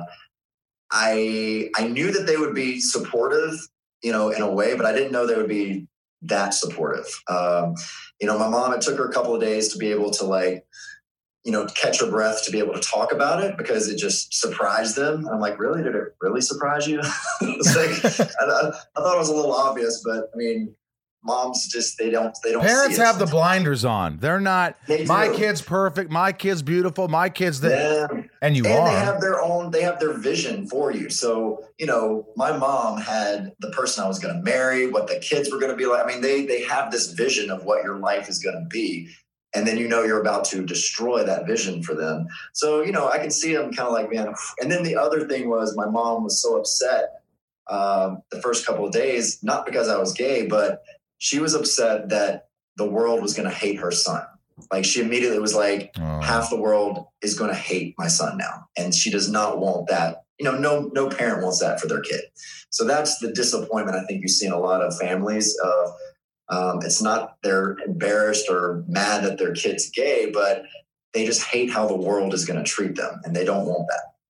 Speaker 3: I I knew that they would be supportive, you know, in a way, but I didn't know they would be that supportive. Um, you know, my mom, it took her a couple of days to be able to like, you know, catch her breath to be able to talk about it because it just surprised them. And I'm like, really? Did it really surprise you? It's like, I, I, I thought it was a little obvious, but I mean, moms just, they don't, they don't
Speaker 1: Parents
Speaker 3: see it.
Speaker 1: have the blinders on. They're not,
Speaker 3: They
Speaker 1: my
Speaker 3: do.
Speaker 1: kid's perfect. My kid's beautiful. My kid's the,
Speaker 3: Yeah.
Speaker 1: and you
Speaker 3: and
Speaker 1: are.
Speaker 3: they have their own, they have their vision for you. So, you know, my mom had the person I was going to marry, what the kids were going to be like. I mean, they, they have this vision of what your life is going to be. And then, you know, you're about to destroy that vision for them. So, you know, I can see them kind of like, man. And then the other thing was my mom was so upset um, the first couple of days, not because I was gay, but she was upset that the world was going to hate her son. Like she immediately was like, oh. half the world is going to hate my son now. And she does not want that. You know, no, no parent wants that for their kid. So that's the disappointment I think you see in a lot of families of, um, it's not they're embarrassed or mad that their kid's gay, but they just hate how the world is going to treat them. And they don't want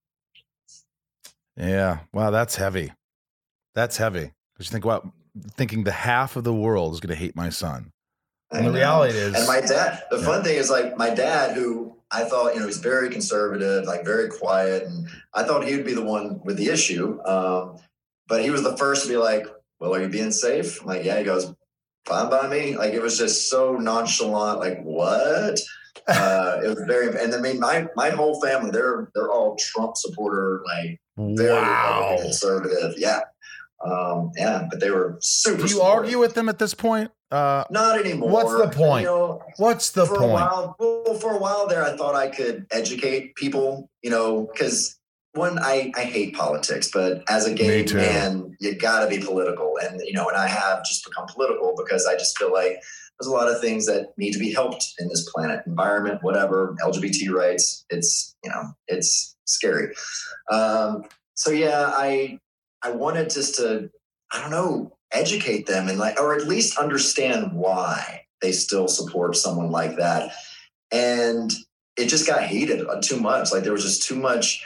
Speaker 3: that.
Speaker 1: Yeah. Wow. That's heavy. That's heavy. Just think about thinking the half of the world is going to hate my son. And the reality is,
Speaker 3: and my dad, the yeah. fun thing is like my dad, who I thought, you know, he's very conservative, like very quiet. And I thought he would be the one with the issue. Um, but he was the first to be like, well, are you being safe? I'm like, yeah. He goes, fine by me. Like, it was just so nonchalant. Like, what? Uh, it was very, and I mean, my, my whole family, they're, they're all Trump supporter, like very
Speaker 1: wow.
Speaker 3: conservative. Yeah. Um, yeah, but they were super.
Speaker 1: Do you
Speaker 3: supportive.
Speaker 1: argue with them at this point? Uh,
Speaker 3: Not anymore.
Speaker 1: What's the point?
Speaker 3: You know,
Speaker 1: what's the
Speaker 3: for
Speaker 1: point?
Speaker 3: A while, well, for a while there, I thought I could educate people, you know, because one, I, I hate politics, but as a gay man, you got to be political. And, you know, and I have just become political because I just feel like there's a lot of things that need to be helped in this planet, environment, whatever, L G B T rights. It's, you know, it's scary. Um, so, yeah, I, I wanted just to, I don't know, educate them and like, or at least understand why they still support someone like that. And it just got heated too much. Like there was just too much.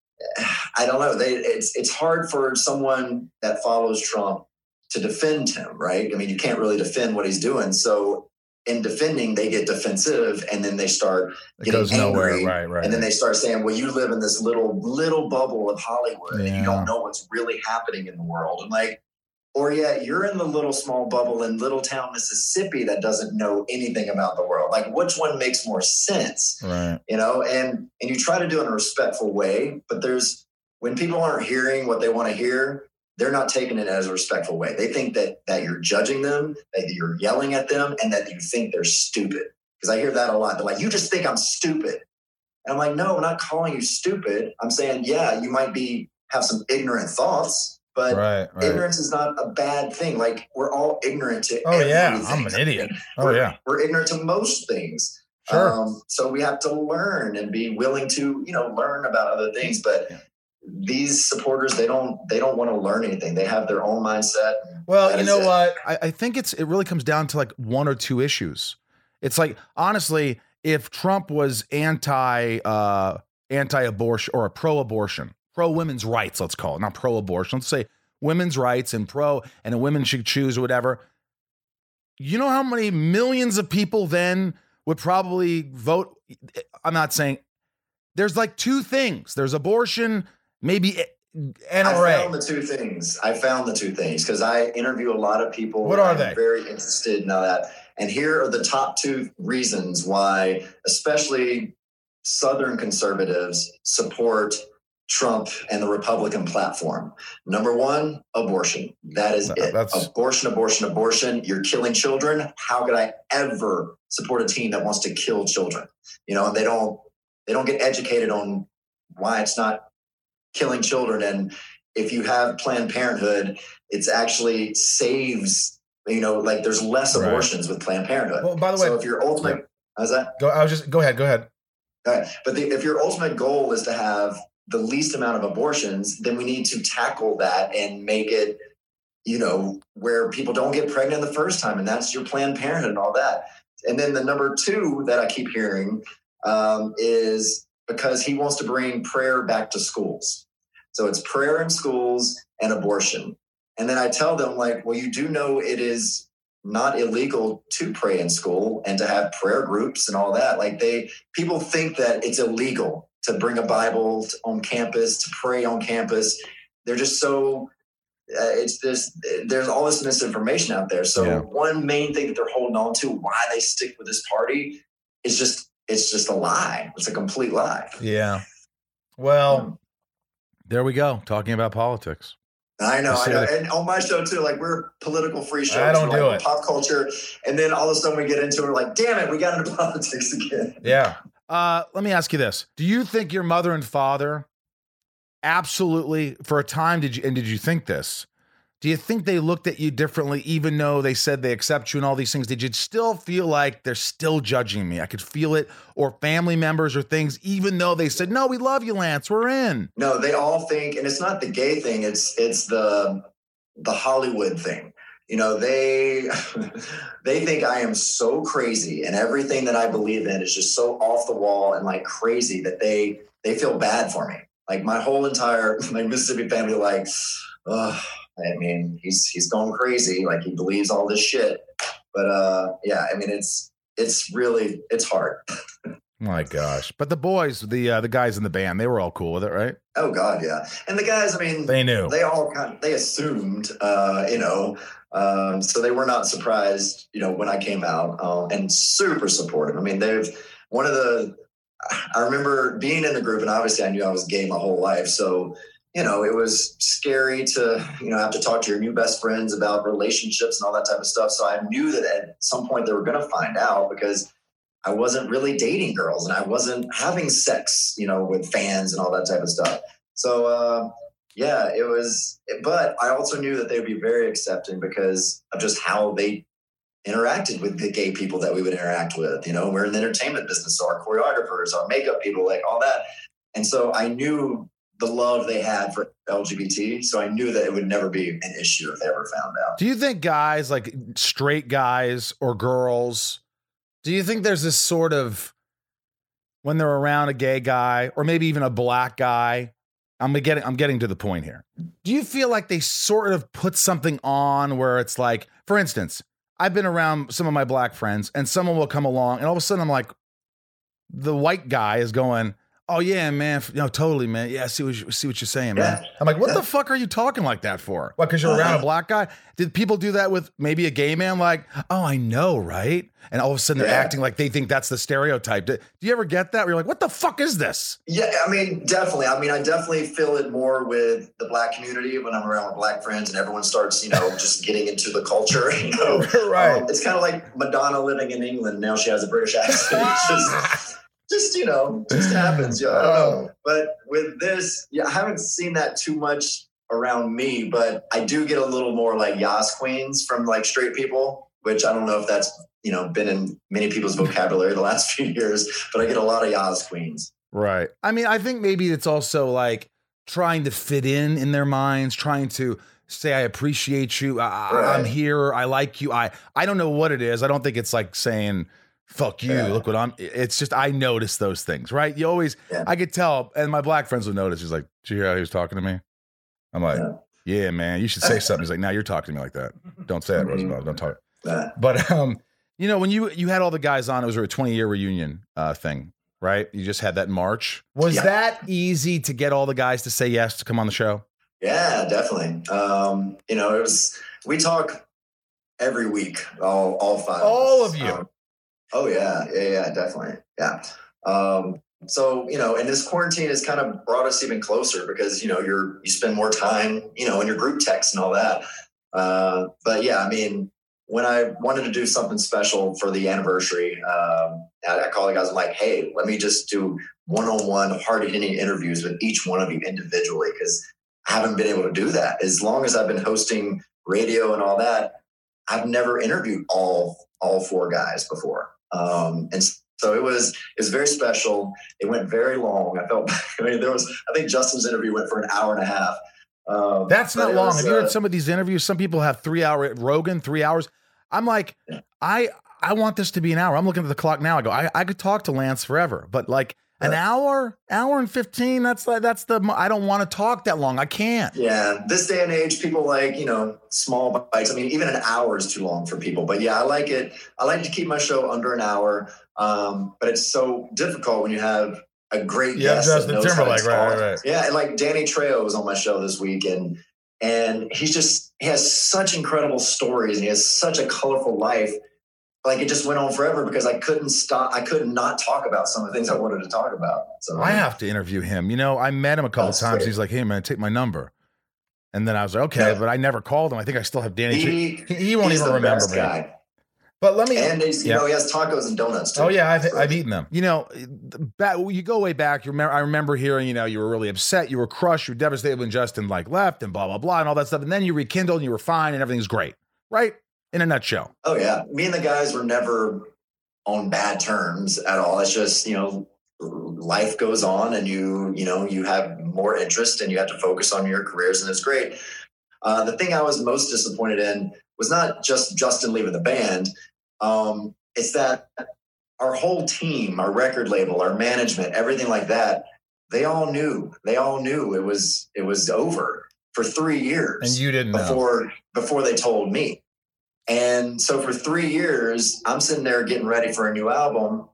Speaker 3: I don't know. They, it's, it's hard for someone that follows Trump to defend him, right? I mean, you can't really defend what he's doing. So in defending, they get defensive and then they start
Speaker 1: it
Speaker 3: getting
Speaker 1: goes
Speaker 3: angry.
Speaker 1: Nowhere. Right, right.
Speaker 3: And then they start saying, well, you live in this little, little bubble of Hollywood
Speaker 1: yeah.
Speaker 3: and you don't know what's really happening in the world. And like, or yeah, you're in the little small bubble in little town Mississippi that doesn't know anything about the world. Like which one makes more sense?
Speaker 1: Right.
Speaker 3: You know, and and you try to do it in a respectful way, but there's when people aren't hearing what they want to hear, they're not taking it as a respectful way. They think that that you're judging them, that you're yelling at them, and that you think they're stupid. Because I hear that a lot. They're like, you just think I'm stupid. And I'm like, no, I'm not calling you stupid. I'm saying, yeah, you might be have some ignorant thoughts. But
Speaker 1: right, right.
Speaker 3: ignorance is not a bad thing. Like we're all ignorant to
Speaker 1: oh,
Speaker 3: everything.
Speaker 1: yeah, I'm an idiot. Oh,
Speaker 3: we're,
Speaker 1: yeah.
Speaker 3: We're ignorant to most things.
Speaker 1: Sure.
Speaker 3: Um, so we have to learn and be willing to, you know, learn about other things. But yeah. these supporters, they don't, they don't want to learn anything. They have their own mindset.
Speaker 1: Well,
Speaker 3: That
Speaker 1: you
Speaker 3: is
Speaker 1: know
Speaker 3: it.
Speaker 1: what? I, I think it's it really comes down to like one or two issues. It's like, honestly, if Trump was anti uh, anti-abortion or a pro-abortion, pro-women's rights, let's call it, not pro-abortion, let's say women's rights and pro, and a women should choose or whatever. You know how many millions of people then would probably vote? I'm not saying there's like two things. There's abortion, maybe N R A.
Speaker 3: I found the two things. I found the two things because I interview a lot of people.
Speaker 1: What are
Speaker 3: I'm
Speaker 1: they?
Speaker 3: Very interested in that. And here are the top two reasons why, especially Southern conservatives, support Trump and the Republican platform. Number one, abortion. That is it.
Speaker 1: That's-
Speaker 3: Abortion, abortion, abortion. You're killing children. How could I ever support a team that wants to kill children? You know, and they don't they don't get educated on why it's not killing children. And if you have Planned Parenthood, it's actually saves, you know, like there's less
Speaker 1: Right.
Speaker 3: abortions with Planned Parenthood.
Speaker 1: Well, by the way,
Speaker 3: so if your ultimate, how's that?
Speaker 1: Go, I was just go ahead. Go ahead.
Speaker 3: All right. But the, if your ultimate goal is to have the least amount of abortions, then we need to tackle that and make it, you know, where people don't get pregnant the first time. And that's your Planned Parenthood and all that. And then the number two that I keep hearing um, is because he wants to bring prayer back to schools. So it's prayer in schools and abortion. And then I tell them, like, well, you do know it is not illegal to pray in school and to have prayer groups and all that. Like they, people think that it's illegal to bring a Bible to, on campus, to pray on campus. They're just so, uh, it's this, there's all this misinformation out there. So
Speaker 1: Yeah.
Speaker 3: one main thing that they're holding on to, why they stick with this party is just, it's just a lie. It's a complete lie.
Speaker 1: Yeah. Well, there we go. Talking about politics.
Speaker 3: I know,
Speaker 1: You
Speaker 3: I
Speaker 1: see
Speaker 3: know.
Speaker 1: what-
Speaker 3: And on my show too, like we're political free shows.
Speaker 1: I don't
Speaker 3: we're
Speaker 1: do
Speaker 3: like
Speaker 1: it.
Speaker 3: Pop culture. And then all of a sudden we get into it, we're like, damn it, we got into politics again.
Speaker 1: Yeah. Uh, let me ask you this. Do you think your mother and father absolutely, for a time, did you, and did you think this? Do you think they looked at you differently, even though they said they accept you and all these things? Did you still feel like they're still judging me? I could feel it, or family members or things, even though they said, no, we love you, Lance, we're in.
Speaker 3: No, they all think, and it's not the gay thing, it's it's the the Hollywood thing. You know, they they think I am so crazy and everything that I believe in is just so off the wall and like crazy that they they feel bad for me. Like my whole entire my Mississippi family, like, oh, I mean, he's he's going crazy. Like he believes all this shit. But uh, yeah, I mean, it's it's really it's hard.
Speaker 1: My gosh. But the boys, the uh, the guys in the band, they were all cool with it, right?
Speaker 3: Oh God, yeah. And the guys, I mean,
Speaker 1: They knew.
Speaker 3: They all kind of, they assumed, uh, you know, um, so they were not surprised, you know, when I came out, uh, and super supportive. I mean, they've one of the. I remember being in the group, and obviously I knew I was gay my whole life, so. You know, it was scary to, you know, have to talk to your new best friends about relationships and all that type of stuff. So I knew that at some point they were going to find out because I wasn't really dating girls and I wasn't having sex, you know, with fans and all that type of stuff. So, uh, yeah, it was, but I also knew that they would be very accepting because of just how they interacted with the gay people that we would interact with. You know, we're in the entertainment business, so our choreographers, our makeup people, like all that. And so I knew the love they had for L G B T. So I knew that it would never be an issue if they ever found out.
Speaker 1: Do you think guys, like straight guys or girls, do you think there's this sort of, when they're around a gay guy or maybe even a black guy, I'm getting, I'm getting to the point here. Do you feel like they sort of put something on where it's like, for instance, I've been around some of my black friends and someone will come along and all of a sudden I'm like, the white guy is going, oh yeah, man. No, totally, man. Yeah, I see what you, see what you're saying, man.
Speaker 3: Yeah.
Speaker 1: I'm like, what
Speaker 3: Yeah.
Speaker 1: the fuck are you talking like that for? What, because you're around a black guy? Did people do that with maybe a gay man? Like, oh, I know, right? And all of a sudden they're
Speaker 3: Yeah.
Speaker 1: acting like they think that's the stereotype. Do, do you ever get that? Where you're like, what the fuck is this?
Speaker 3: Yeah, I mean, definitely. I mean, I definitely feel it more with the black community when I'm around with black friends and everyone starts, you know, just getting into the culture. You know,
Speaker 1: Right.
Speaker 3: Um, it's kind of like Madonna living in England. Now she has a British accent. It's just, just you know, just happens. Yeah, I don't know. But with this, yeah, I haven't seen that too much around me, but I do get a little more like Yas queens from like straight people, which I don't know if that's, you know, been in many people's vocabulary the last few years, but I get a lot of Yas queens.
Speaker 1: Right. I mean, I think maybe it's also like trying to fit in in their minds, trying to say I appreciate you. I,
Speaker 3: Right.
Speaker 1: I'm here. I like you. I I don't know what it is. I don't think it's like saying fuck you.
Speaker 3: Yeah.
Speaker 1: Look what I'm. It's just I notice those things, right? You always.
Speaker 3: Yeah.
Speaker 1: I could tell, and my black friends would notice. He's like, "Did you hear how he was talking to me?" I'm like,
Speaker 3: Yeah.
Speaker 1: "Yeah, man. You should say something." He's like, "Now you're talking to me like that. Don't say it,
Speaker 3: Mhm.
Speaker 1: Roosevelt. Don't talk."
Speaker 3: Yeah.
Speaker 1: But um, you know, when you you had all the guys on, it was a twenty year reunion uh thing, right? You just had that in March. Was
Speaker 3: Yeah.
Speaker 1: that easy to get all the guys to say yes to come on the show?
Speaker 3: Yeah, definitely. Um, you know, it was, we talk every week, all, all five.
Speaker 1: All
Speaker 3: us.
Speaker 1: of you.
Speaker 3: Um, oh yeah. Yeah, yeah, definitely. Yeah. Um, so, you know, and this quarantine has kind of brought us even closer because, you know, you're, you spend more time, you know, in your group text and all that. Uh, but yeah, I mean, when I wanted to do something special for the anniversary, um, I, I called the guys. I'm like, hey, let me just do one-on-one hard-hitting interviews with each one of you individually because I haven't been able to do that. As long as I've been hosting radio and all that, I've never interviewed all all four guys before. Um, and so it was it was very special. It went very long. I felt I mean there was I think Justin's interview went for an hour and a half. Um,
Speaker 1: That's
Speaker 3: but
Speaker 1: not
Speaker 3: it
Speaker 1: long.
Speaker 3: was,
Speaker 1: Have you heard
Speaker 3: uh,
Speaker 1: some of these interviews? Some people have three hour Rogan, three hours. I'm like,
Speaker 3: Yeah.
Speaker 1: I I want this to be an hour. I'm looking at the clock now. I go, I, I could talk to Lance forever, but like an
Speaker 3: Yeah.
Speaker 1: hour, hour and fifteen. That's like that's the I don't want to talk that long. I can't.
Speaker 3: Yeah, this day and age, people like, you know, small bites. I mean, even an hour is too long for people. But yeah, I like it. I like to keep my show under an hour. Um, but it's so difficult when you have a great
Speaker 1: Yeah,
Speaker 3: guest. that
Speaker 1: Justin
Speaker 3: knows how to
Speaker 1: Timberlake, right,
Speaker 3: talk.
Speaker 1: right, right.
Speaker 3: Yeah, and like Danny Trejo was on my show this week, and and he's just he has such incredible stories, and he has such a colorful life. Like it just went on forever because I couldn't stop. I could not talk about some of the things I wanted to talk about. So
Speaker 1: I have to interview him. You know, I met him a couple
Speaker 3: That's
Speaker 1: times.
Speaker 3: great.
Speaker 1: He's like, "Hey, man, take my number." And then I was like, "Okay,"
Speaker 3: Yeah.
Speaker 1: but I never called him. I think I still have Danny.
Speaker 3: He,
Speaker 1: he, he won't
Speaker 3: he's
Speaker 1: even
Speaker 3: the
Speaker 1: remember
Speaker 3: best
Speaker 1: me.
Speaker 3: guy.
Speaker 1: But let me.
Speaker 3: And he's, you
Speaker 1: Yeah.
Speaker 3: know, he has tacos and donuts too.
Speaker 1: Oh yeah, I've,
Speaker 3: So-
Speaker 1: I've eaten them. You know, back, you go way back. You remember? I remember hearing. You know, you were really upset. You were crushed. You were devastated when Justin like left and blah blah blah and all that stuff. And then you rekindled and you were fine and everything's great, right? In a nutshell.
Speaker 3: Oh yeah, me and the guys were never on bad terms at all. It's just, you know, life goes on, and you you know you have more interest, and you have to focus on your careers, and it's great. Uh, the thing I was most disappointed in was not just Justin leaving the band. Um, it's that our whole team, our record label, our management, everything like that, they all knew. They all knew it was it was over for three years.
Speaker 1: And you didn't know.
Speaker 3: before before they told me. And so for three years, I'm sitting there getting ready for a new album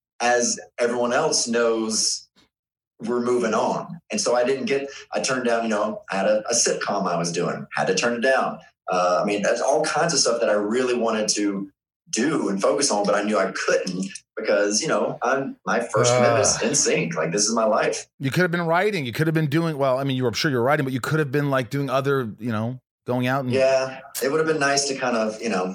Speaker 3: as everyone else knows we're moving on. And so I didn't get, I turned down, you know, I had a, a sitcom I was doing, had to turn it down. Uh, I mean, that's all kinds of stuff that I really wanted to do and focus on, but I knew I couldn't because, you know, I'm my first
Speaker 1: Uh.
Speaker 3: commitment is in sync. Like this is my life.
Speaker 1: You could have been writing. You could have been doing well. I mean, you were I'm sure you're writing, but you could have been like doing other, you know, going out and
Speaker 3: Yeah, it would have been nice to kind of, you know,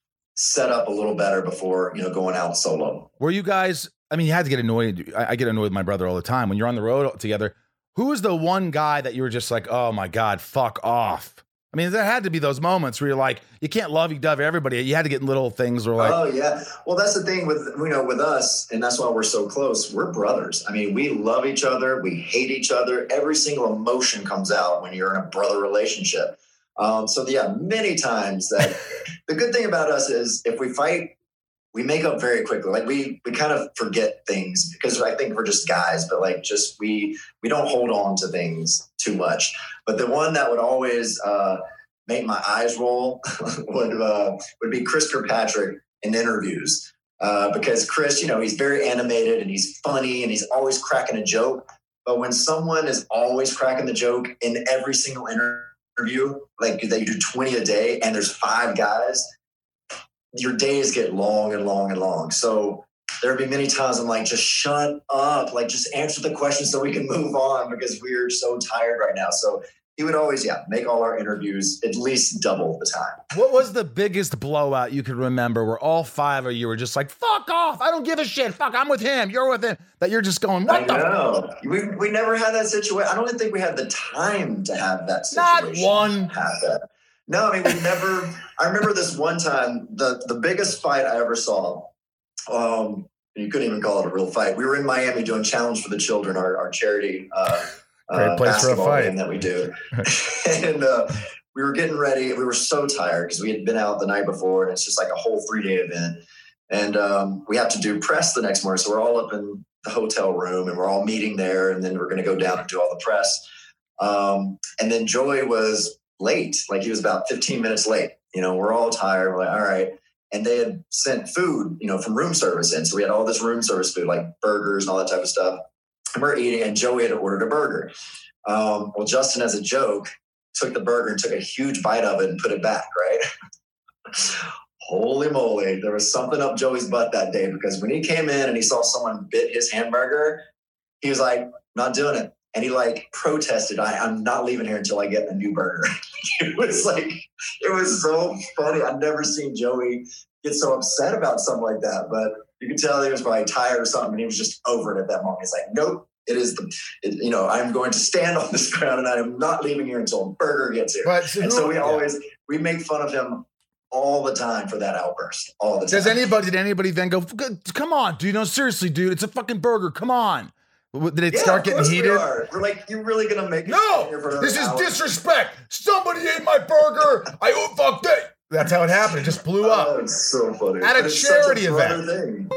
Speaker 3: set up a little better before, you know, going out solo.
Speaker 1: Were you guys? I mean, you had to get annoyed. I, I get annoyed with my brother all the time when you're on the road together. Who was the one guy that you were just like, oh my God, fuck off? I mean, there had to be those moments where you're like, you can't love you dove everybody. You had to get little things where like,
Speaker 3: Oh yeah. Well, that's the thing with, you know, with us, and that's why we're so close. We're brothers. I mean, we love each other. We hate each other. Every single emotion comes out when you're in a brother relationship. Um, so yeah, many times that the good thing about us is if we fight, we make up very quickly. Like we, we kind of forget things because I think we're just guys, but like just, we, we don't hold on to things too much. But the one that would always, uh, make my eyes roll would, uh, would be Chris Kirkpatrick in interviews. Uh, because Chris, you know, he's very animated and he's funny and he's always cracking a joke. But when someone is always cracking the joke in every single interview, like that you do twenty a day and there's five guys, your days get long and long and long. So there'd be many times I'm like, just shut up, like just answer the question so we can move on because we're so tired right now. So he would always, yeah, make all our interviews at least double the time.
Speaker 1: what was the biggest blowout you could remember where all five of you were just like, fuck off. I don't give a shit. Fuck, I'm with him. You're with him. That you're just going, what
Speaker 3: I
Speaker 1: the fuck?
Speaker 3: know. We, we never had that situation. I don't even think we had the time to have that
Speaker 1: Not
Speaker 3: situation.
Speaker 1: one.
Speaker 3: happen. No, I mean, we never, I remember this one time, the, the biggest fight I ever saw, um, you couldn't even call it a real fight. We were in Miami doing Challenge for the Children, our, our charity uh,
Speaker 1: Great
Speaker 3: uh,
Speaker 1: place for a
Speaker 3: basketball
Speaker 1: fight.
Speaker 3: game that we do. and uh, we were getting ready. We were so tired because we had been out the night before, and it's just like a whole three day event. And um, we have to do press the next morning. So we're all up in the hotel room and we're all meeting there. And then we're going to go down and do all the press. Um, and then Joey was late. Like he was about fifteen minutes late. You know, we're all tired. We're like, all right. And they had sent food, you know, from room service in. So we had all this room service food, like burgers and all that type of stuff. And we're eating, and Joey had ordered a burger. Um, well, Justin, as a joke, took the burger and took a huge bite of it and put it back, right? Holy moly. There was something up Joey's butt that day, because when he came in and he saw someone bit his hamburger, he was like, not doing it. And he like protested, I, I'm not leaving here until I get a new burger. It was like, it was so funny. I've never seen Joey get so upset about something like that. But you could tell he was probably tired or something. And he was just over it at that moment. He's like, nope, it is the, it, you know, I'm going to stand on this ground and I am not leaving here until a burger gets here.
Speaker 1: But, so
Speaker 3: and so we
Speaker 1: yeah.
Speaker 3: always, we make fun of him all the time for that outburst. All the time.
Speaker 1: Does anybody, did anybody then go, come on, dude, no, seriously, dude, it's a fucking burger. Come on. Did it
Speaker 3: yeah,
Speaker 1: start getting
Speaker 3: we
Speaker 1: heated?
Speaker 3: Are. We're like, you're really going to make it?
Speaker 1: No, this is hour? disrespect. Somebody ate my burger. I oh, fucked it. That's how it happened. It just blew up.
Speaker 3: Oh, it's so funny.
Speaker 1: At a
Speaker 3: it's
Speaker 1: charity
Speaker 3: such a
Speaker 1: event.
Speaker 3: Thing.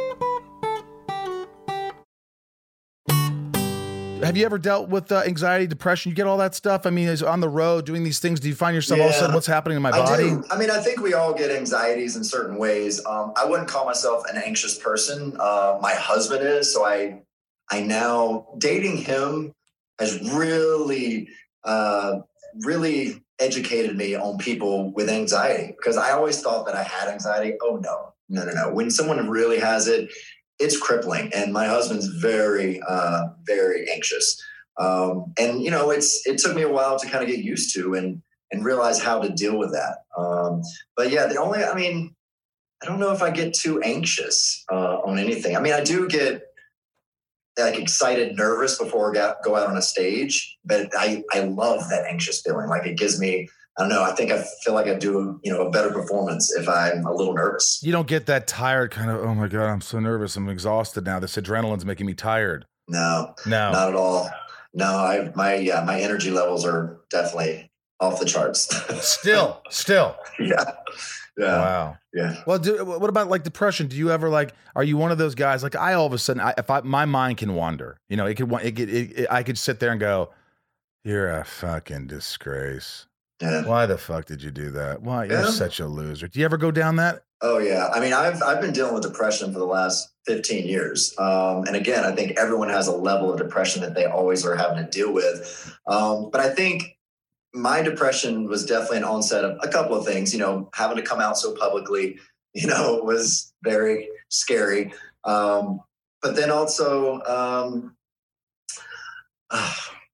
Speaker 1: Have you ever dealt with uh, anxiety, depression? You get all that stuff? I mean, is on the road doing these things, do you find yourself
Speaker 3: yeah,
Speaker 1: all of a sudden, what's happening in my
Speaker 3: I
Speaker 1: body?
Speaker 3: Do. I mean, I think we all get anxieties in certain ways. Um, I wouldn't call myself an anxious person. Uh, my husband is, so I I now, dating him has really, uh, really educated me on people with anxiety, because I always thought that I had anxiety. Oh, no, no, no, no. When someone really has it, it's crippling. And my husband's very, uh, very anxious. Um, and, you know, it's it took me a while to kind of get used to and and realize how to deal with that. Um, but, yeah, the only, I mean, I don't know if I get too anxious uh, on anything. I mean, I do get like excited, nervous before I go out on a stage, but I, I love that anxious feeling. Like it gives me, I don't know, I think I feel like I do, you know, a better performance if I'm a little nervous.
Speaker 1: You don't get that tired kind of, oh my God, I'm so nervous. I'm exhausted now. This adrenaline's making me tired.
Speaker 3: No,
Speaker 1: no,
Speaker 3: not at all. No, I, my, yeah, my energy levels are definitely off the charts.
Speaker 1: still, still.
Speaker 3: Yeah. Yeah.
Speaker 1: Wow.
Speaker 3: Yeah.
Speaker 1: Well, do, what about like depression? Do you ever like, are you one of those guys? Like I, all of a sudden, I, if I, my mind can wander, you know, it could, it could, it, it, I could sit there and go, you're a fucking disgrace.
Speaker 3: Yeah.
Speaker 1: Why the fuck did you do that? Why you're
Speaker 3: yeah.
Speaker 1: such a loser. Do you ever go down that?
Speaker 3: Oh yeah. I mean, I've, I've been dealing with depression for the last fifteen years. Um, and again, I think everyone has a level of depression that they always are having to deal with. Um, but I think my depression was definitely an onset of a couple of things. You know, having to come out so publicly, you know, was very scary. Um, but then also, um, uh,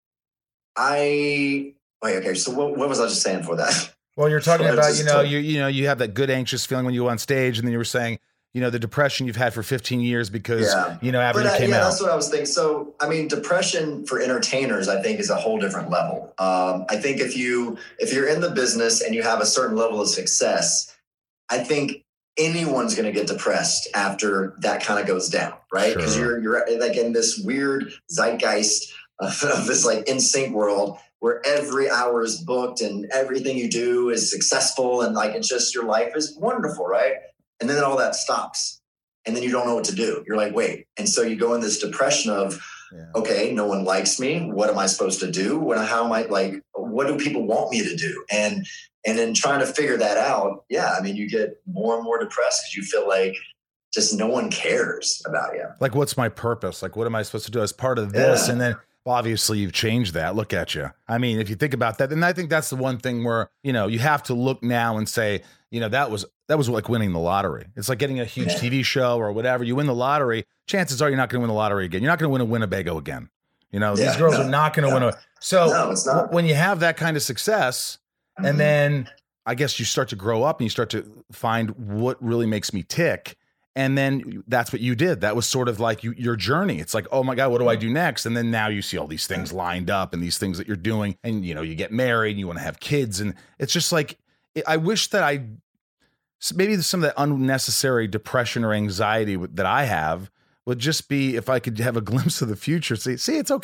Speaker 3: I wait. Okay, so what, what was I just saying for that?
Speaker 1: Well, you're talking
Speaker 3: so
Speaker 1: about you know
Speaker 3: told-
Speaker 1: you you know you have that good anxious feeling when you go on stage, and then you were saying you know the depression you've had for fifteen years because
Speaker 3: yeah.
Speaker 1: you know after
Speaker 3: but,
Speaker 1: you
Speaker 3: uh,
Speaker 1: came
Speaker 3: yeah,
Speaker 1: out.
Speaker 3: That's what I was thinking. So, I mean, depression for entertainers, I think, is a whole different level. Um, I think if you if you're in the business and you have a certain level of success, I think anyone's going to get depressed after that kind of goes down, right? Because
Speaker 1: Sure.
Speaker 3: you're you're like in this weird zeitgeist of, of this like in sync world where every hour is booked and everything you do is successful and like it's just your life is wonderful, right? And then all that stops. And then you don't know what to do. You're like, wait. And so you go in this depression of, yeah. okay, no one likes me. What am I supposed to do? What, how am I like, what do people want me to do? And, and then trying to figure that out. Yeah. I mean, you get more and more depressed because you feel like just no one cares about you.
Speaker 1: Like, what's my purpose? Like, what am I supposed to do as part of this?
Speaker 3: Yeah.
Speaker 1: And then well, obviously you've changed that. Look at you. I mean, if you think about that, and I think that's the one thing where, you know, you have to look now and say, you know, that was, that was like winning the lottery. It's like getting a huge yeah. T V show or whatever. You win the lottery, chances are you're not going to win the lottery again. You're not going to win a Winnebago again. You know, yeah, these girls no, are not going to no. win a, so
Speaker 3: no, it's not.
Speaker 1: when you have that kind of success mm-hmm. and then I guess you start to grow up and you start to find what really makes me tick. And then that's what you did. That was sort of like you, your journey. It's like, oh my God, what do I do next? And then now you see all these things lined up and these things that you're doing. And, you know, you get married and you want to have kids. And it's just like, I wish that I, maybe some of that unnecessary depression or anxiety that I have would just be if I could have a glimpse of the future. See, see, it's okay.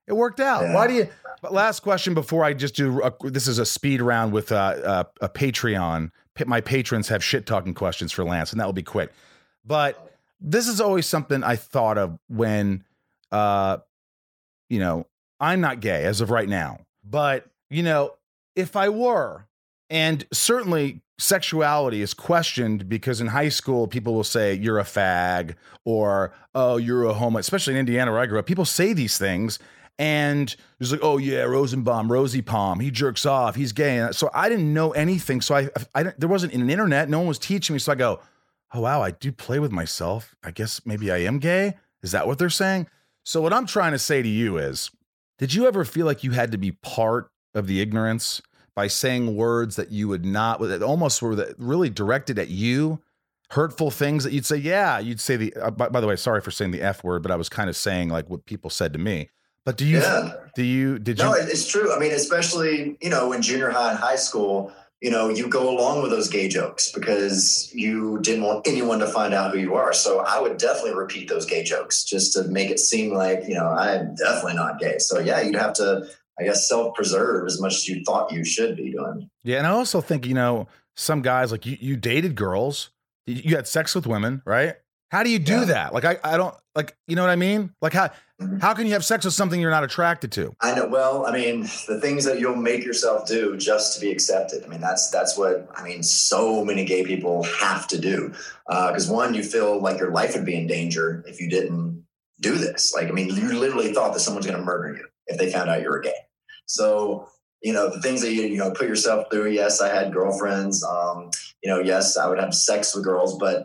Speaker 1: It worked out.
Speaker 3: Yeah.
Speaker 1: Why do you? But last question before I just do. A, this is a speed round with uh, uh, a Patreon. My patrons have shit talking questions for Lance, and that will be quick. But this is always something I thought of when, uh, you know, I'm not gay as of right now. But you know, if I were, and certainly sexuality is questioned because in high school people will say you're a fag or oh you're a homo. Especially in Indiana where I grew up, people say these things. And there's like, oh yeah, Rosenbaum, Rosie Palm, he jerks off, he's gay. And so I didn't know anything. So I, I, there wasn't an internet. No one was teaching me. So I go, oh wow, I do play with myself. I guess maybe I am gay. Is that what they're saying? So what I'm trying to say to you is, did you ever feel like you had to be part of the ignorance by saying words that you would not, that almost were really directed at you? Hurtful things that you'd say, yeah, you'd say the, uh, by, by the way, sorry for saying the F word, but I was kind of saying like what people said to me. But do you,
Speaker 3: yeah.
Speaker 1: do you, did you?
Speaker 3: No, it's true. I mean, especially, you know, in junior high and high school, you know, you go along with those gay jokes because you didn't want anyone to find out who you are. So I would definitely repeat those gay jokes just to make it seem like, you know, I'm definitely not gay. So yeah, you'd have to, I guess, self-preserve as much as you thought you should be doing.
Speaker 1: Yeah. And I also think, you know, some guys like you, you dated girls, you had sex with women, right? How do you do yeah. that? Like, I, I don't like, you know what I mean? Like how, mm-hmm. how can you have sex with something you're not attracted to?
Speaker 3: I know. Well, I mean, the things that you'll make yourself do just to be accepted. I mean, that's, that's what, I mean, so many gay people have to do. Uh, cause one, you feel like your life would be in danger if you didn't do this. Like, I mean, you literally thought that someone's going to murder you if they found out you were gay. So, you know, the things that you, you know, put yourself through. Yes, I had girlfriends. Um, you know, yes, I would have sex with girls, but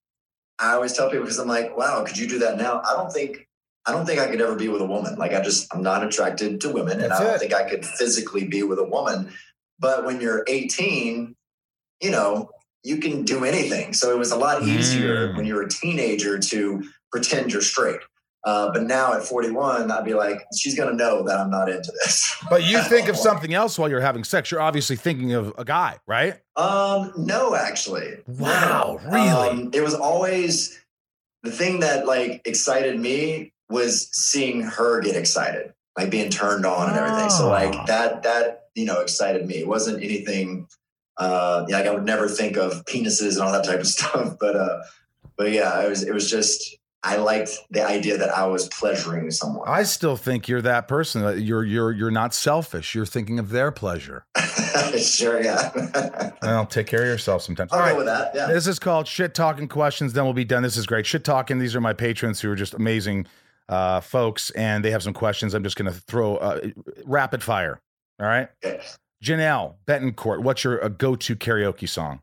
Speaker 3: I always tell people, because I'm like, wow, could you do that now? I don't think, I don't think I could ever be with a woman. Like I just, I'm not attracted to women. And That's I don't it. think I could physically be with a woman. But when you're eighteen, you know, you can do anything. So it was a lot easier mm. when you were a teenager to pretend you're straight. Uh, but now at forty-one, I'd be like, she's going to know that I'm not into this.
Speaker 1: But you think of something else while you're having sex. You're obviously thinking of a guy, right?
Speaker 3: Um, no, actually.
Speaker 1: Wow,
Speaker 3: no.
Speaker 1: really?
Speaker 3: Um, it was always the thing that like excited me was seeing her get excited, like being turned on and everything. So like that, that, you know, excited me. It wasn't anything, uh, yeah, like I would never think of penises and all that type of stuff. But, uh, but yeah, it was, it was just, I liked the idea that I was pleasuring someone.
Speaker 1: I still think you're that person. That you're you're you're not selfish. You're thinking of their pleasure.
Speaker 3: Sure, yeah.
Speaker 1: Well, take care of yourself sometimes.
Speaker 3: I'll
Speaker 1: All
Speaker 3: go
Speaker 1: right,
Speaker 3: with that. Yeah.
Speaker 1: This is called Shit Talking Questions. Then we'll be done. This is great. Shit Talking. These are my patrons who are just amazing uh, folks, and they have some questions. I'm just going to throw uh, rapid fire. All right.
Speaker 3: Okay.
Speaker 1: Janelle Betancourt, what's your uh, go-to karaoke song?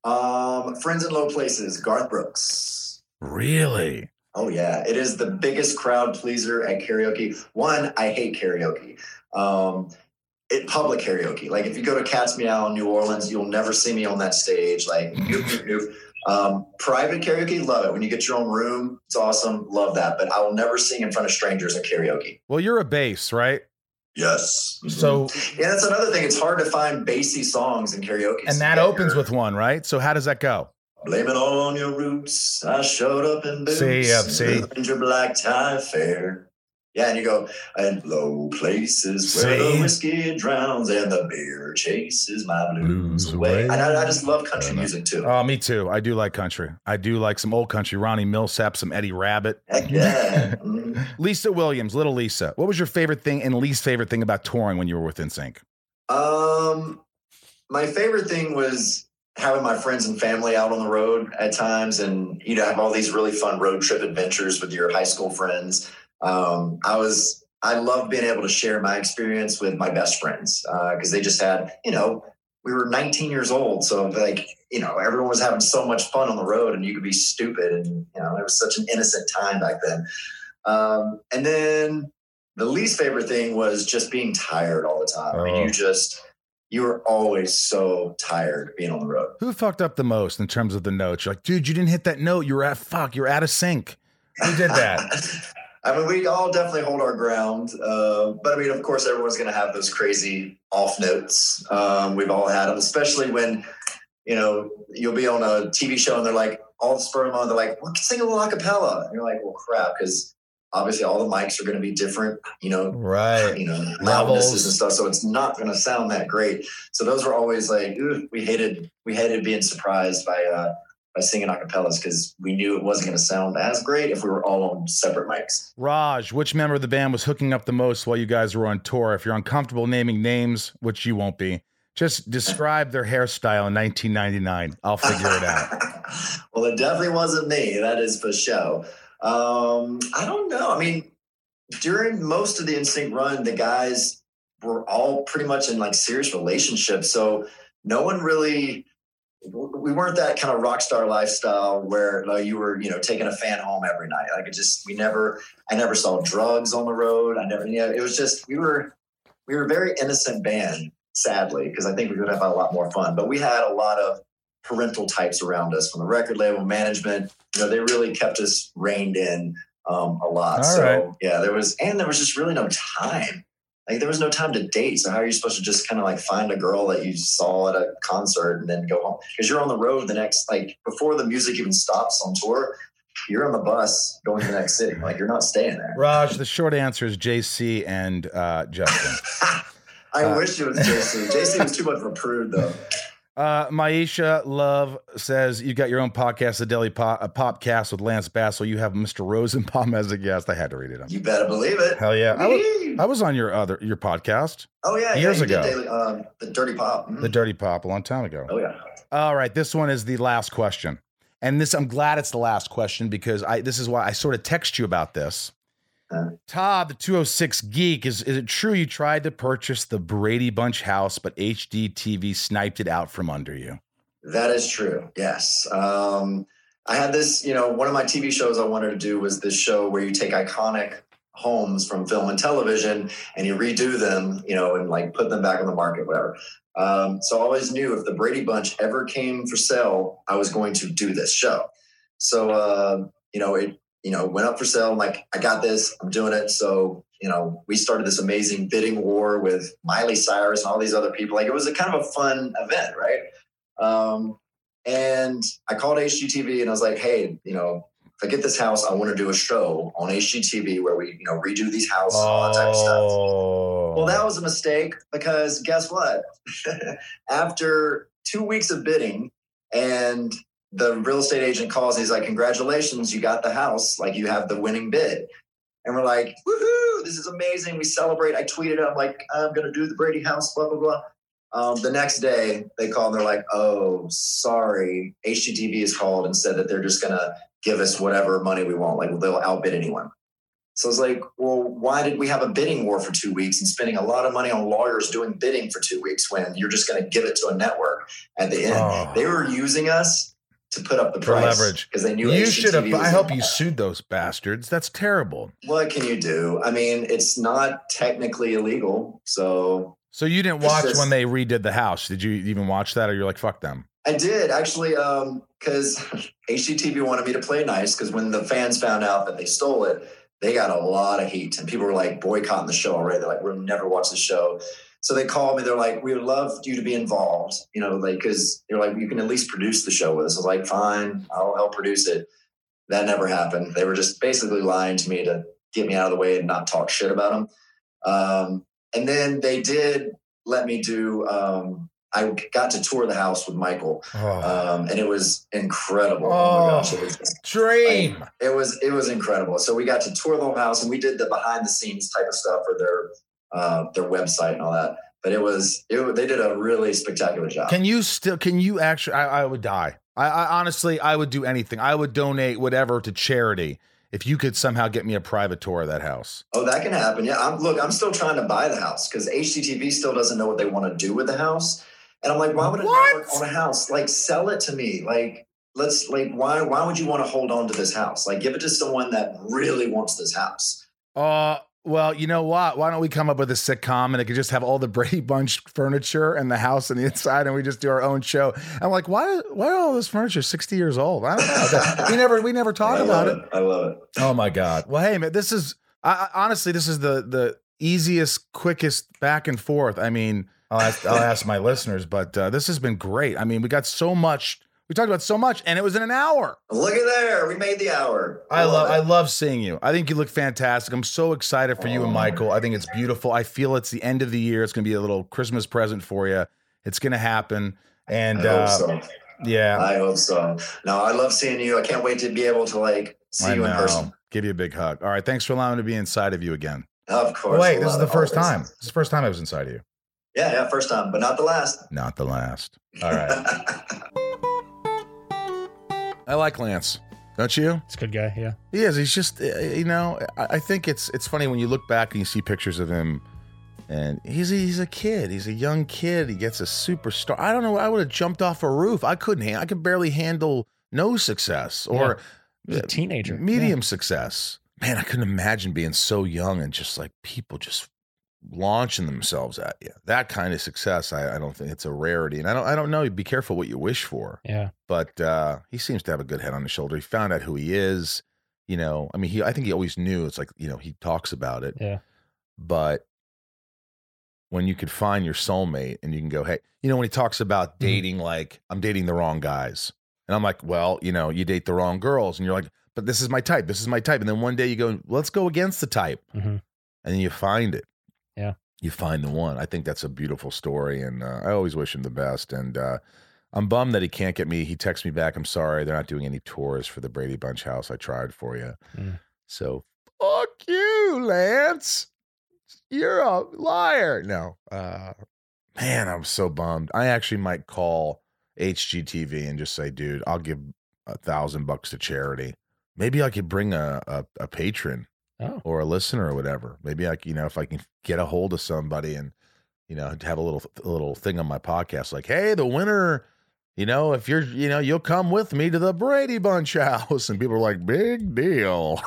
Speaker 3: Um, Friends in Low Places, Garth Brooks.
Speaker 1: Really?
Speaker 3: Oh, yeah. It is the biggest crowd pleaser at karaoke. One, I hate karaoke. Um, it public karaoke. Like, if you go to Cat's Meow in New Orleans, you'll never see me on that stage. Like, nope, nope, nope. Um, private karaoke, love it. When you get your own room, it's awesome. Love that. But I will never sing in front of strangers at karaoke.
Speaker 1: Well, you're a bass, right?
Speaker 3: Yes.
Speaker 1: So
Speaker 3: yeah, that's another thing. It's hard to find bassy songs in karaoke.
Speaker 1: And that opens with one, right? So how does that go?
Speaker 3: Blame it all on your roots. I showed up in boots.
Speaker 1: See, yeah, see.
Speaker 3: And your black tie fair. Yeah, and you go, and low places where
Speaker 1: see?
Speaker 3: the whiskey drowns and the beer chases my blues, blues away. away. I, I just love country music too.
Speaker 1: Oh, me too. I do like country. I do like some old country. Ronnie Millsap, some Eddie Rabbit.
Speaker 3: Heck yeah. mm.
Speaker 1: Lisa Williams, Little Lisa. What was your favorite thing and least favorite thing about touring when you were with N Sync?
Speaker 3: Um, my favorite thing was having my friends and family out on the road at times, and you know, have all these really fun road trip adventures with your high school friends. Um, I was, I loved being able to share my experience with my best friends, uh, cause they just had, you know, we were nineteen years old. So like, you know, everyone was having so much fun on the road and you could be stupid. And, you know, it was such an innocent time back then. Um, and then the least favorite thing was just being tired all the time. Oh. I mean, you just, you were always so tired being on the road.
Speaker 1: Who fucked up the most in terms of the notes? You're like, dude, you didn't hit that note. You were at fuck, you were out of sync. Who did that?
Speaker 3: I mean, we all definitely hold our ground. Uh, but I mean, of course, everyone's going to have those crazy off notes. Um, we've all had them, especially when, you know, you'll be on a T V show and they're like, all the spur of the moment, they're like, well, sing a little acapella. And you're like, well, crap, because obviously all the mics are going to be different, you know,
Speaker 1: right,
Speaker 3: you know,
Speaker 1: levels
Speaker 3: loudnesses and stuff. So it's not going to sound that great. So those were always like, ooh, we hated, we hated being surprised by, uh, by singing acapellas because we knew it wasn't going to sound as great if we were all on separate mics.
Speaker 1: Raj, which member of the band was hooking up the most while you guys were on tour? If you're uncomfortable naming names, which you won't be, just describe their hairstyle in nineteen ninety-nine. I'll figure it out.
Speaker 3: Well, it definitely wasn't me. That is for sure. Um, I don't know. I mean, during most of the N Sync run, the guys were all pretty much in like serious relationships. So no one really, we weren't that kind of rock star lifestyle where like, you were, you know, taking a fan home every night. Like it just, we never, I never saw drugs on the road. I never, you know, it was just, we were, we were a very innocent band, sadly, because I think we would have had a lot more fun, but we had a lot of parental types around us from the record label management. You know, they really kept us reined in um, a lot.
Speaker 1: All
Speaker 3: so
Speaker 1: right.
Speaker 3: yeah, there was, and there was just really no time. Like there was no time to date. So how are you supposed to just kind of like find a girl that you saw at a concert and then go home? Because you're on the road the next, like before the music even stops on tour, you're on the bus going to the next city. Like you're not staying there.
Speaker 1: Raj, the short answer is J C and uh, Justin.
Speaker 3: I
Speaker 1: uh,
Speaker 3: wish it was J C. J C was too much of a prude though.
Speaker 1: Uh, Maisha Love says you got your own podcast, the Daily Pop, uh, Popcast with Lance Bassel. You have Mister Rosenbaum as a guest. I had to read it.
Speaker 3: You better believe it.
Speaker 1: Hell yeah! I was, I was on your other your podcast.
Speaker 3: Oh yeah,
Speaker 1: years
Speaker 3: yeah,
Speaker 1: ago.
Speaker 3: Daily, um, the Dirty Pop. Mm-hmm.
Speaker 1: The Dirty Pop, a long time ago.
Speaker 3: Oh yeah.
Speaker 1: All right, this one is the last question, and this I'm glad it's the last question because I this is why I sort of text you about this.
Speaker 3: Uh,
Speaker 1: Todd, the two oh six Geek, is is it true you tried to purchase the Brady Bunch house, but H D T V sniped it out from under you?
Speaker 3: That is true. Yes. Um, I had this, you know, one of my T V shows I wanted to do was this show where you take iconic homes from film and television and you redo them, you know, and like put them back on the market, whatever. Um, so I always knew if the Brady Bunch ever came for sale, I was going to do this show. So, uh, you know, it, you know, went up for sale. I'm like, I got this, I'm doing it. So, you know, we started this amazing bidding war with Miley Cyrus and all these other people. Like it was a kind of a fun event, right? Um, and I called H G T V and I was like, hey, you know, if I get this house, I want to do a show on H G T V where we, you know, redo these houses and all that type of stuff. Well, that was a mistake because guess what? After two weeks of bidding and the real estate agent calls, he's like, congratulations, you got the house. Like you have the winning bid. And we're like, woohoo, this is amazing. We celebrate. I tweeted, I'm like, I'm going to do the Brady house, blah, blah, blah. Um, the next day they called and they're like, oh, sorry. H G T V has called and said that they're just going to give us whatever money we want. Like they'll outbid anyone. So I was like, well, why did we have a bidding war for two weeks and spending a lot of money on lawyers doing bidding for two weeks when you're just going to give it to a network at the end? Oh. They were using us to put up the
Speaker 1: for
Speaker 3: price
Speaker 1: leverage
Speaker 3: because they knew
Speaker 1: you should have. I hope
Speaker 3: in.
Speaker 1: you sued those bastards. That's terrible.
Speaker 3: What can you do? I mean, it's not technically illegal. So,
Speaker 1: so you didn't watch just, when they redid the house? Did you even watch that, or you're like, fuck them?
Speaker 3: I did actually, because um, H G T V wanted me to play nice. Because when the fans found out that they stole it, they got a lot of heat, and people were like boycotting the show already. They're like, we'll never watch the show. So they called me. They're like, we would love you to be involved, you know, like, because they're like, you can at least produce the show with us. I was like, fine, I'll help produce it. That never happened. They were just basically lying to me to get me out of the way and not talk shit about them. Um, and then they did let me do, um, I got to tour the house with Michael, oh. um, and it was incredible. Oh, oh my gosh, it was just,
Speaker 1: dream.
Speaker 3: Like, it was it was incredible. So we got to tour the whole house, and we did the behind the scenes type of stuff for their uh, their website and all that. But it was it they did a really spectacular job.
Speaker 1: Can you still? Can you actually? I, I would die. I, I honestly, I would do anything. I would donate whatever to charity if you could somehow get me a private tour of that house.
Speaker 3: Oh, that can happen. Yeah, I'm, look, I'm still trying to buy the house because H G T V still doesn't know what they want to do with the house. And I'm like, why would a network own a house? Like, sell it to me. Like, let's like, why? Why would you want to hold on to this house? Like, give it to someone that really wants this house.
Speaker 1: Uh, well, you know what? Why don't we come up with a sitcom and it could just have all the Brady Bunch furniture and the house on the inside, and we just do our own show? I'm like, why? Why are all this furniture sixty years old? I don't know. we never, we never talk about it.
Speaker 3: it. I love it.
Speaker 1: Oh my God. Well, hey man, this is I, I, honestly, this is the the easiest, quickest back and forth. I mean. I'll ask, I'll ask my listeners, but uh, this has been great. I mean, we got so much, We talked about so much, and it was in an hour.
Speaker 3: Look at there. We made the hour.
Speaker 1: I love I love seeing you. I think you look fantastic. I'm so excited for you and Michael. I think it's beautiful. I feel it's the end of the year. It's going to be a little Christmas present for you. It's going to happen. And
Speaker 3: I hope
Speaker 1: uh,
Speaker 3: so.
Speaker 1: Yeah.
Speaker 3: I hope so. No, I love seeing you. I can't wait to be able to like see
Speaker 1: I
Speaker 3: you in
Speaker 1: know.
Speaker 3: person.
Speaker 1: Give you a big hug. All right. Thanks for allowing me to be inside of you again.
Speaker 3: Of course.
Speaker 1: Oh, wait, this is the first
Speaker 3: always.
Speaker 1: time. This is the first time I was inside of you.
Speaker 3: Yeah, yeah, first time, but not the last.
Speaker 1: Not the last. All right. I like Lance. Don't you?
Speaker 2: He's a good guy, yeah.
Speaker 1: He is. He's just, uh, you know, I I think it's it's funny when you look back and you see pictures of him, and he's a, he's a kid. He's a young kid. He gets a superstar. I don't know. I would have jumped off a roof. I couldn't. Ha- I could barely handle no success or
Speaker 2: yeah. He's a teenager.
Speaker 1: medium
Speaker 2: yeah.
Speaker 1: success. Man, I couldn't imagine being so young and just like people just launching themselves at you. That kind of success, I, I don't think it's a rarity. And I don't I don't know. Be careful what you wish for.
Speaker 2: Yeah.
Speaker 1: But uh, he seems to have a good head on his shoulder. He found out who he is. You know, I mean, he I think he always knew. It's like, you know, he talks about it.
Speaker 2: Yeah.
Speaker 1: But when you could find your soulmate and you can go, hey, you know, when he talks about dating, mm-hmm. like, I'm dating the wrong guys. And I'm like, well, you know, you date the wrong girls. And you're like, but this is my type. This is my type. And then one day you go, let's go against the type.
Speaker 2: Mm-hmm.
Speaker 1: And then you find it.
Speaker 2: Yeah.
Speaker 1: You find the one. I think that's a beautiful story. And uh, I always wish him the best. And uh, I'm bummed that he can't get me. He texts me back. I'm sorry. They're not doing any tours for the Brady Bunch house. I tried for you. Mm. So fuck you, Lance. You're a liar. No. Uh, man, I'm so bummed. I actually might call H G T V and just say, dude, I'll give a thousand bucks to charity. Maybe I could bring a, a, a patron oh. or a listener or whatever. Maybe I, you know, if I can get a hold of somebody and, you know, have a little, a little thing on my podcast, like, hey, the winner, you know, if you're, you know, you'll come with me to the Brady Bunch house. And people are like, big deal.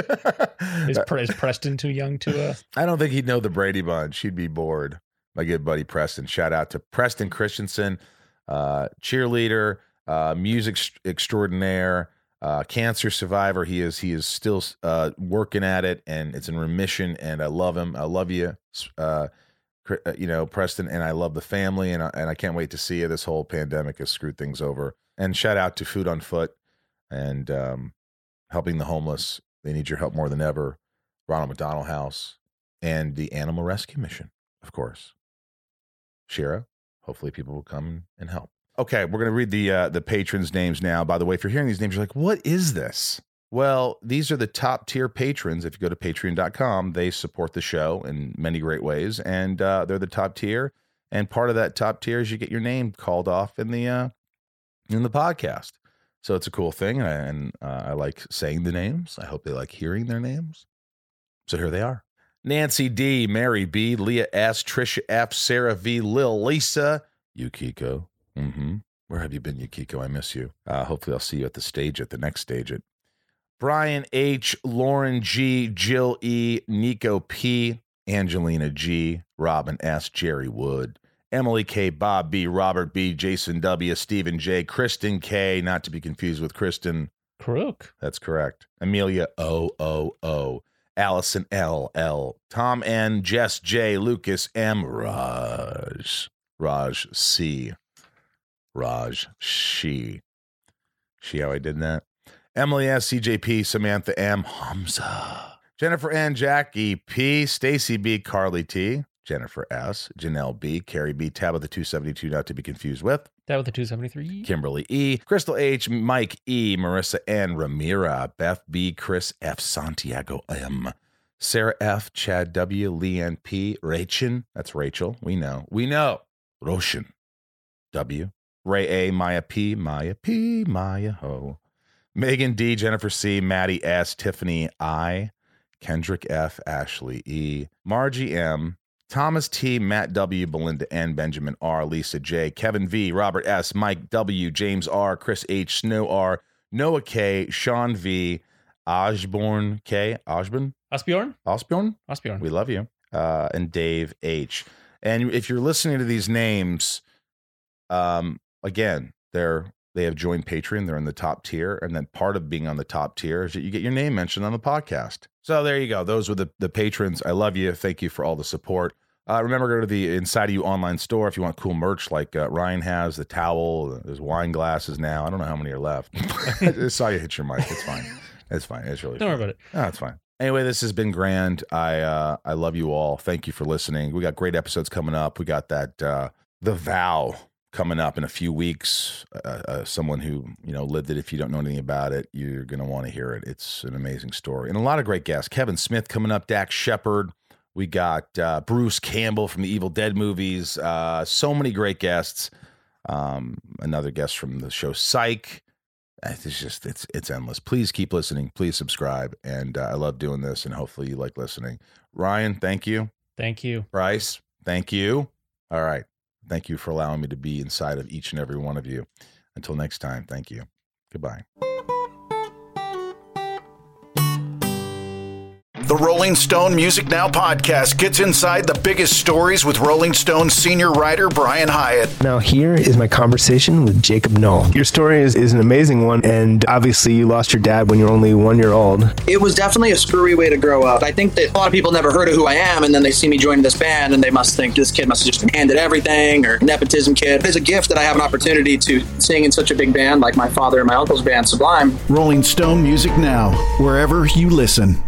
Speaker 2: is, is Preston too young to, uh,
Speaker 1: I don't think he'd know the Brady Bunch. He'd be bored. My good buddy, Preston. Shout out to Preston Christensen, uh, cheerleader, uh, music extraordinaire, Uh, cancer survivor. He is he is still uh, working at it, and it's in remission. And I love him. I love you, uh, you know, Preston, and I love the family, and I, and I can't wait to see you. This whole pandemic has screwed things over. And shout out to Food on Foot and um, helping the homeless. They need your help more than ever. Ronald McDonald House and the Animal Rescue Mission, of course. Shira, hopefully people will come and help. Okay, we're going to read the uh, the patrons' names now. By the way, if you're hearing these names, you're like, what is this? Well, these are the top tier patrons. If you go to patreon dot com, they support the show in many great ways, and uh, they're the top tier. And part of that top tier is you get your name called off in the uh, in the podcast. So it's a cool thing, and, I, and uh, I like saying the names. I hope they like hearing their names. So here they are. Nancy D, Mary B, Leah S, Trisha F, Sarah V, Lil Lisa, Yukiko. Mm-hmm. Where have you been, Yukiko? I miss you. Uh, hopefully I'll see you at the stage, at the next stage. At Brian H, Lauren G, Jill E, Nico P, Angelina G, Robin S, Jerry Wood, Emily K, Bob B, Robert B, Jason W, Stephen J, Kristen K, not to be confused with Kristen
Speaker 2: Crook.
Speaker 1: That's correct. Amelia O O O, Allison L L, Tom N, Jess J, Lucas M, Raj, Raj C, Raj, she. See how I did that? Emily S, C J P, Samantha M, Hamza, Jennifer N, Jackie P, Stacy B, Carly T, Jennifer S, Janelle B, Carrie B, Tabitha two seventy-two, not to be confused with
Speaker 2: Tabitha two seventy-three,
Speaker 1: Kimberly E, Crystal H, Mike E, Marissa N, Ramira, Beth B, Chris F, Santiago M, Sarah F, Chad W, Leanne P, Rachel, that's Rachel, we know, we know, Roshan W, Ray A, Maya P, Maya P, Maya Ho, Megan D, Jennifer C, Maddie S, Tiffany I, Kendrick F, Ashley E, Margie M, Thomas T, Matt W, Belinda N, Benjamin R, Lisa J, Kevin V, Robert S, Mike W, James R, Chris H, Snow R, Noah K, Sean V, Osborne K, Osborne?
Speaker 2: Osbjorn?
Speaker 1: Osbjorn?
Speaker 2: Osbjorn.
Speaker 1: We love you. Uh, and Dave H. And if you're listening to these names, um, again, they're they have joined Patreon. They're in the top tier. And then part of being on the top tier is that you get your name mentioned on the podcast. So there you go. Those were the, the patrons. I love you. Thank you for all the support. Uh, remember, go to the Inside of You online store if you want cool merch like uh, Ryan has, the towel, there's wine glasses now. I don't know how many are left. I just saw you hit your mic. It's fine. It's fine. It's really
Speaker 2: Don't
Speaker 1: fine.
Speaker 2: worry about it.
Speaker 1: Oh, it's fine. Anyway, this has been grand. I uh, I love you all. Thank you for listening. We got great episodes coming up. We got that uh, The Vow coming up in a few weeks. Uh, uh, someone who you know lived it. If you don't know anything about it, you're going to want to hear it. It's an amazing story. And a lot of great guests. Kevin Smith coming up, Dax Shepard. We got uh, Bruce Campbell from the Evil Dead movies. Uh, so many great guests. Um, another guest from the show Psych. It's just, it's it's endless. Please keep listening. Please subscribe. And uh, I love doing this, and hopefully you like listening. Ryan, thank you.
Speaker 2: Thank you.
Speaker 1: Bryce, thank you. All right. Thank you for allowing me to be inside of each and every one of you. Until next time, thank you. Goodbye.
Speaker 12: The Rolling Stone Music Now podcast gets inside the biggest stories with Rolling Stone senior writer Brian Hyatt.
Speaker 8: Now here is my conversation with Jacob Knoll. Your story is, is an amazing one, and obviously you lost your dad when you were only one year old.
Speaker 13: It was definitely a screwy way to grow up. I think that a lot of people never heard of who I am, and then they see me joining this band, and they must think this kid must have just been handed everything, or nepotism kid. It's a gift that I have an opportunity to sing in such a big band like my father and my uncle's band, Sublime.
Speaker 12: Rolling Stone Music Now, wherever you listen.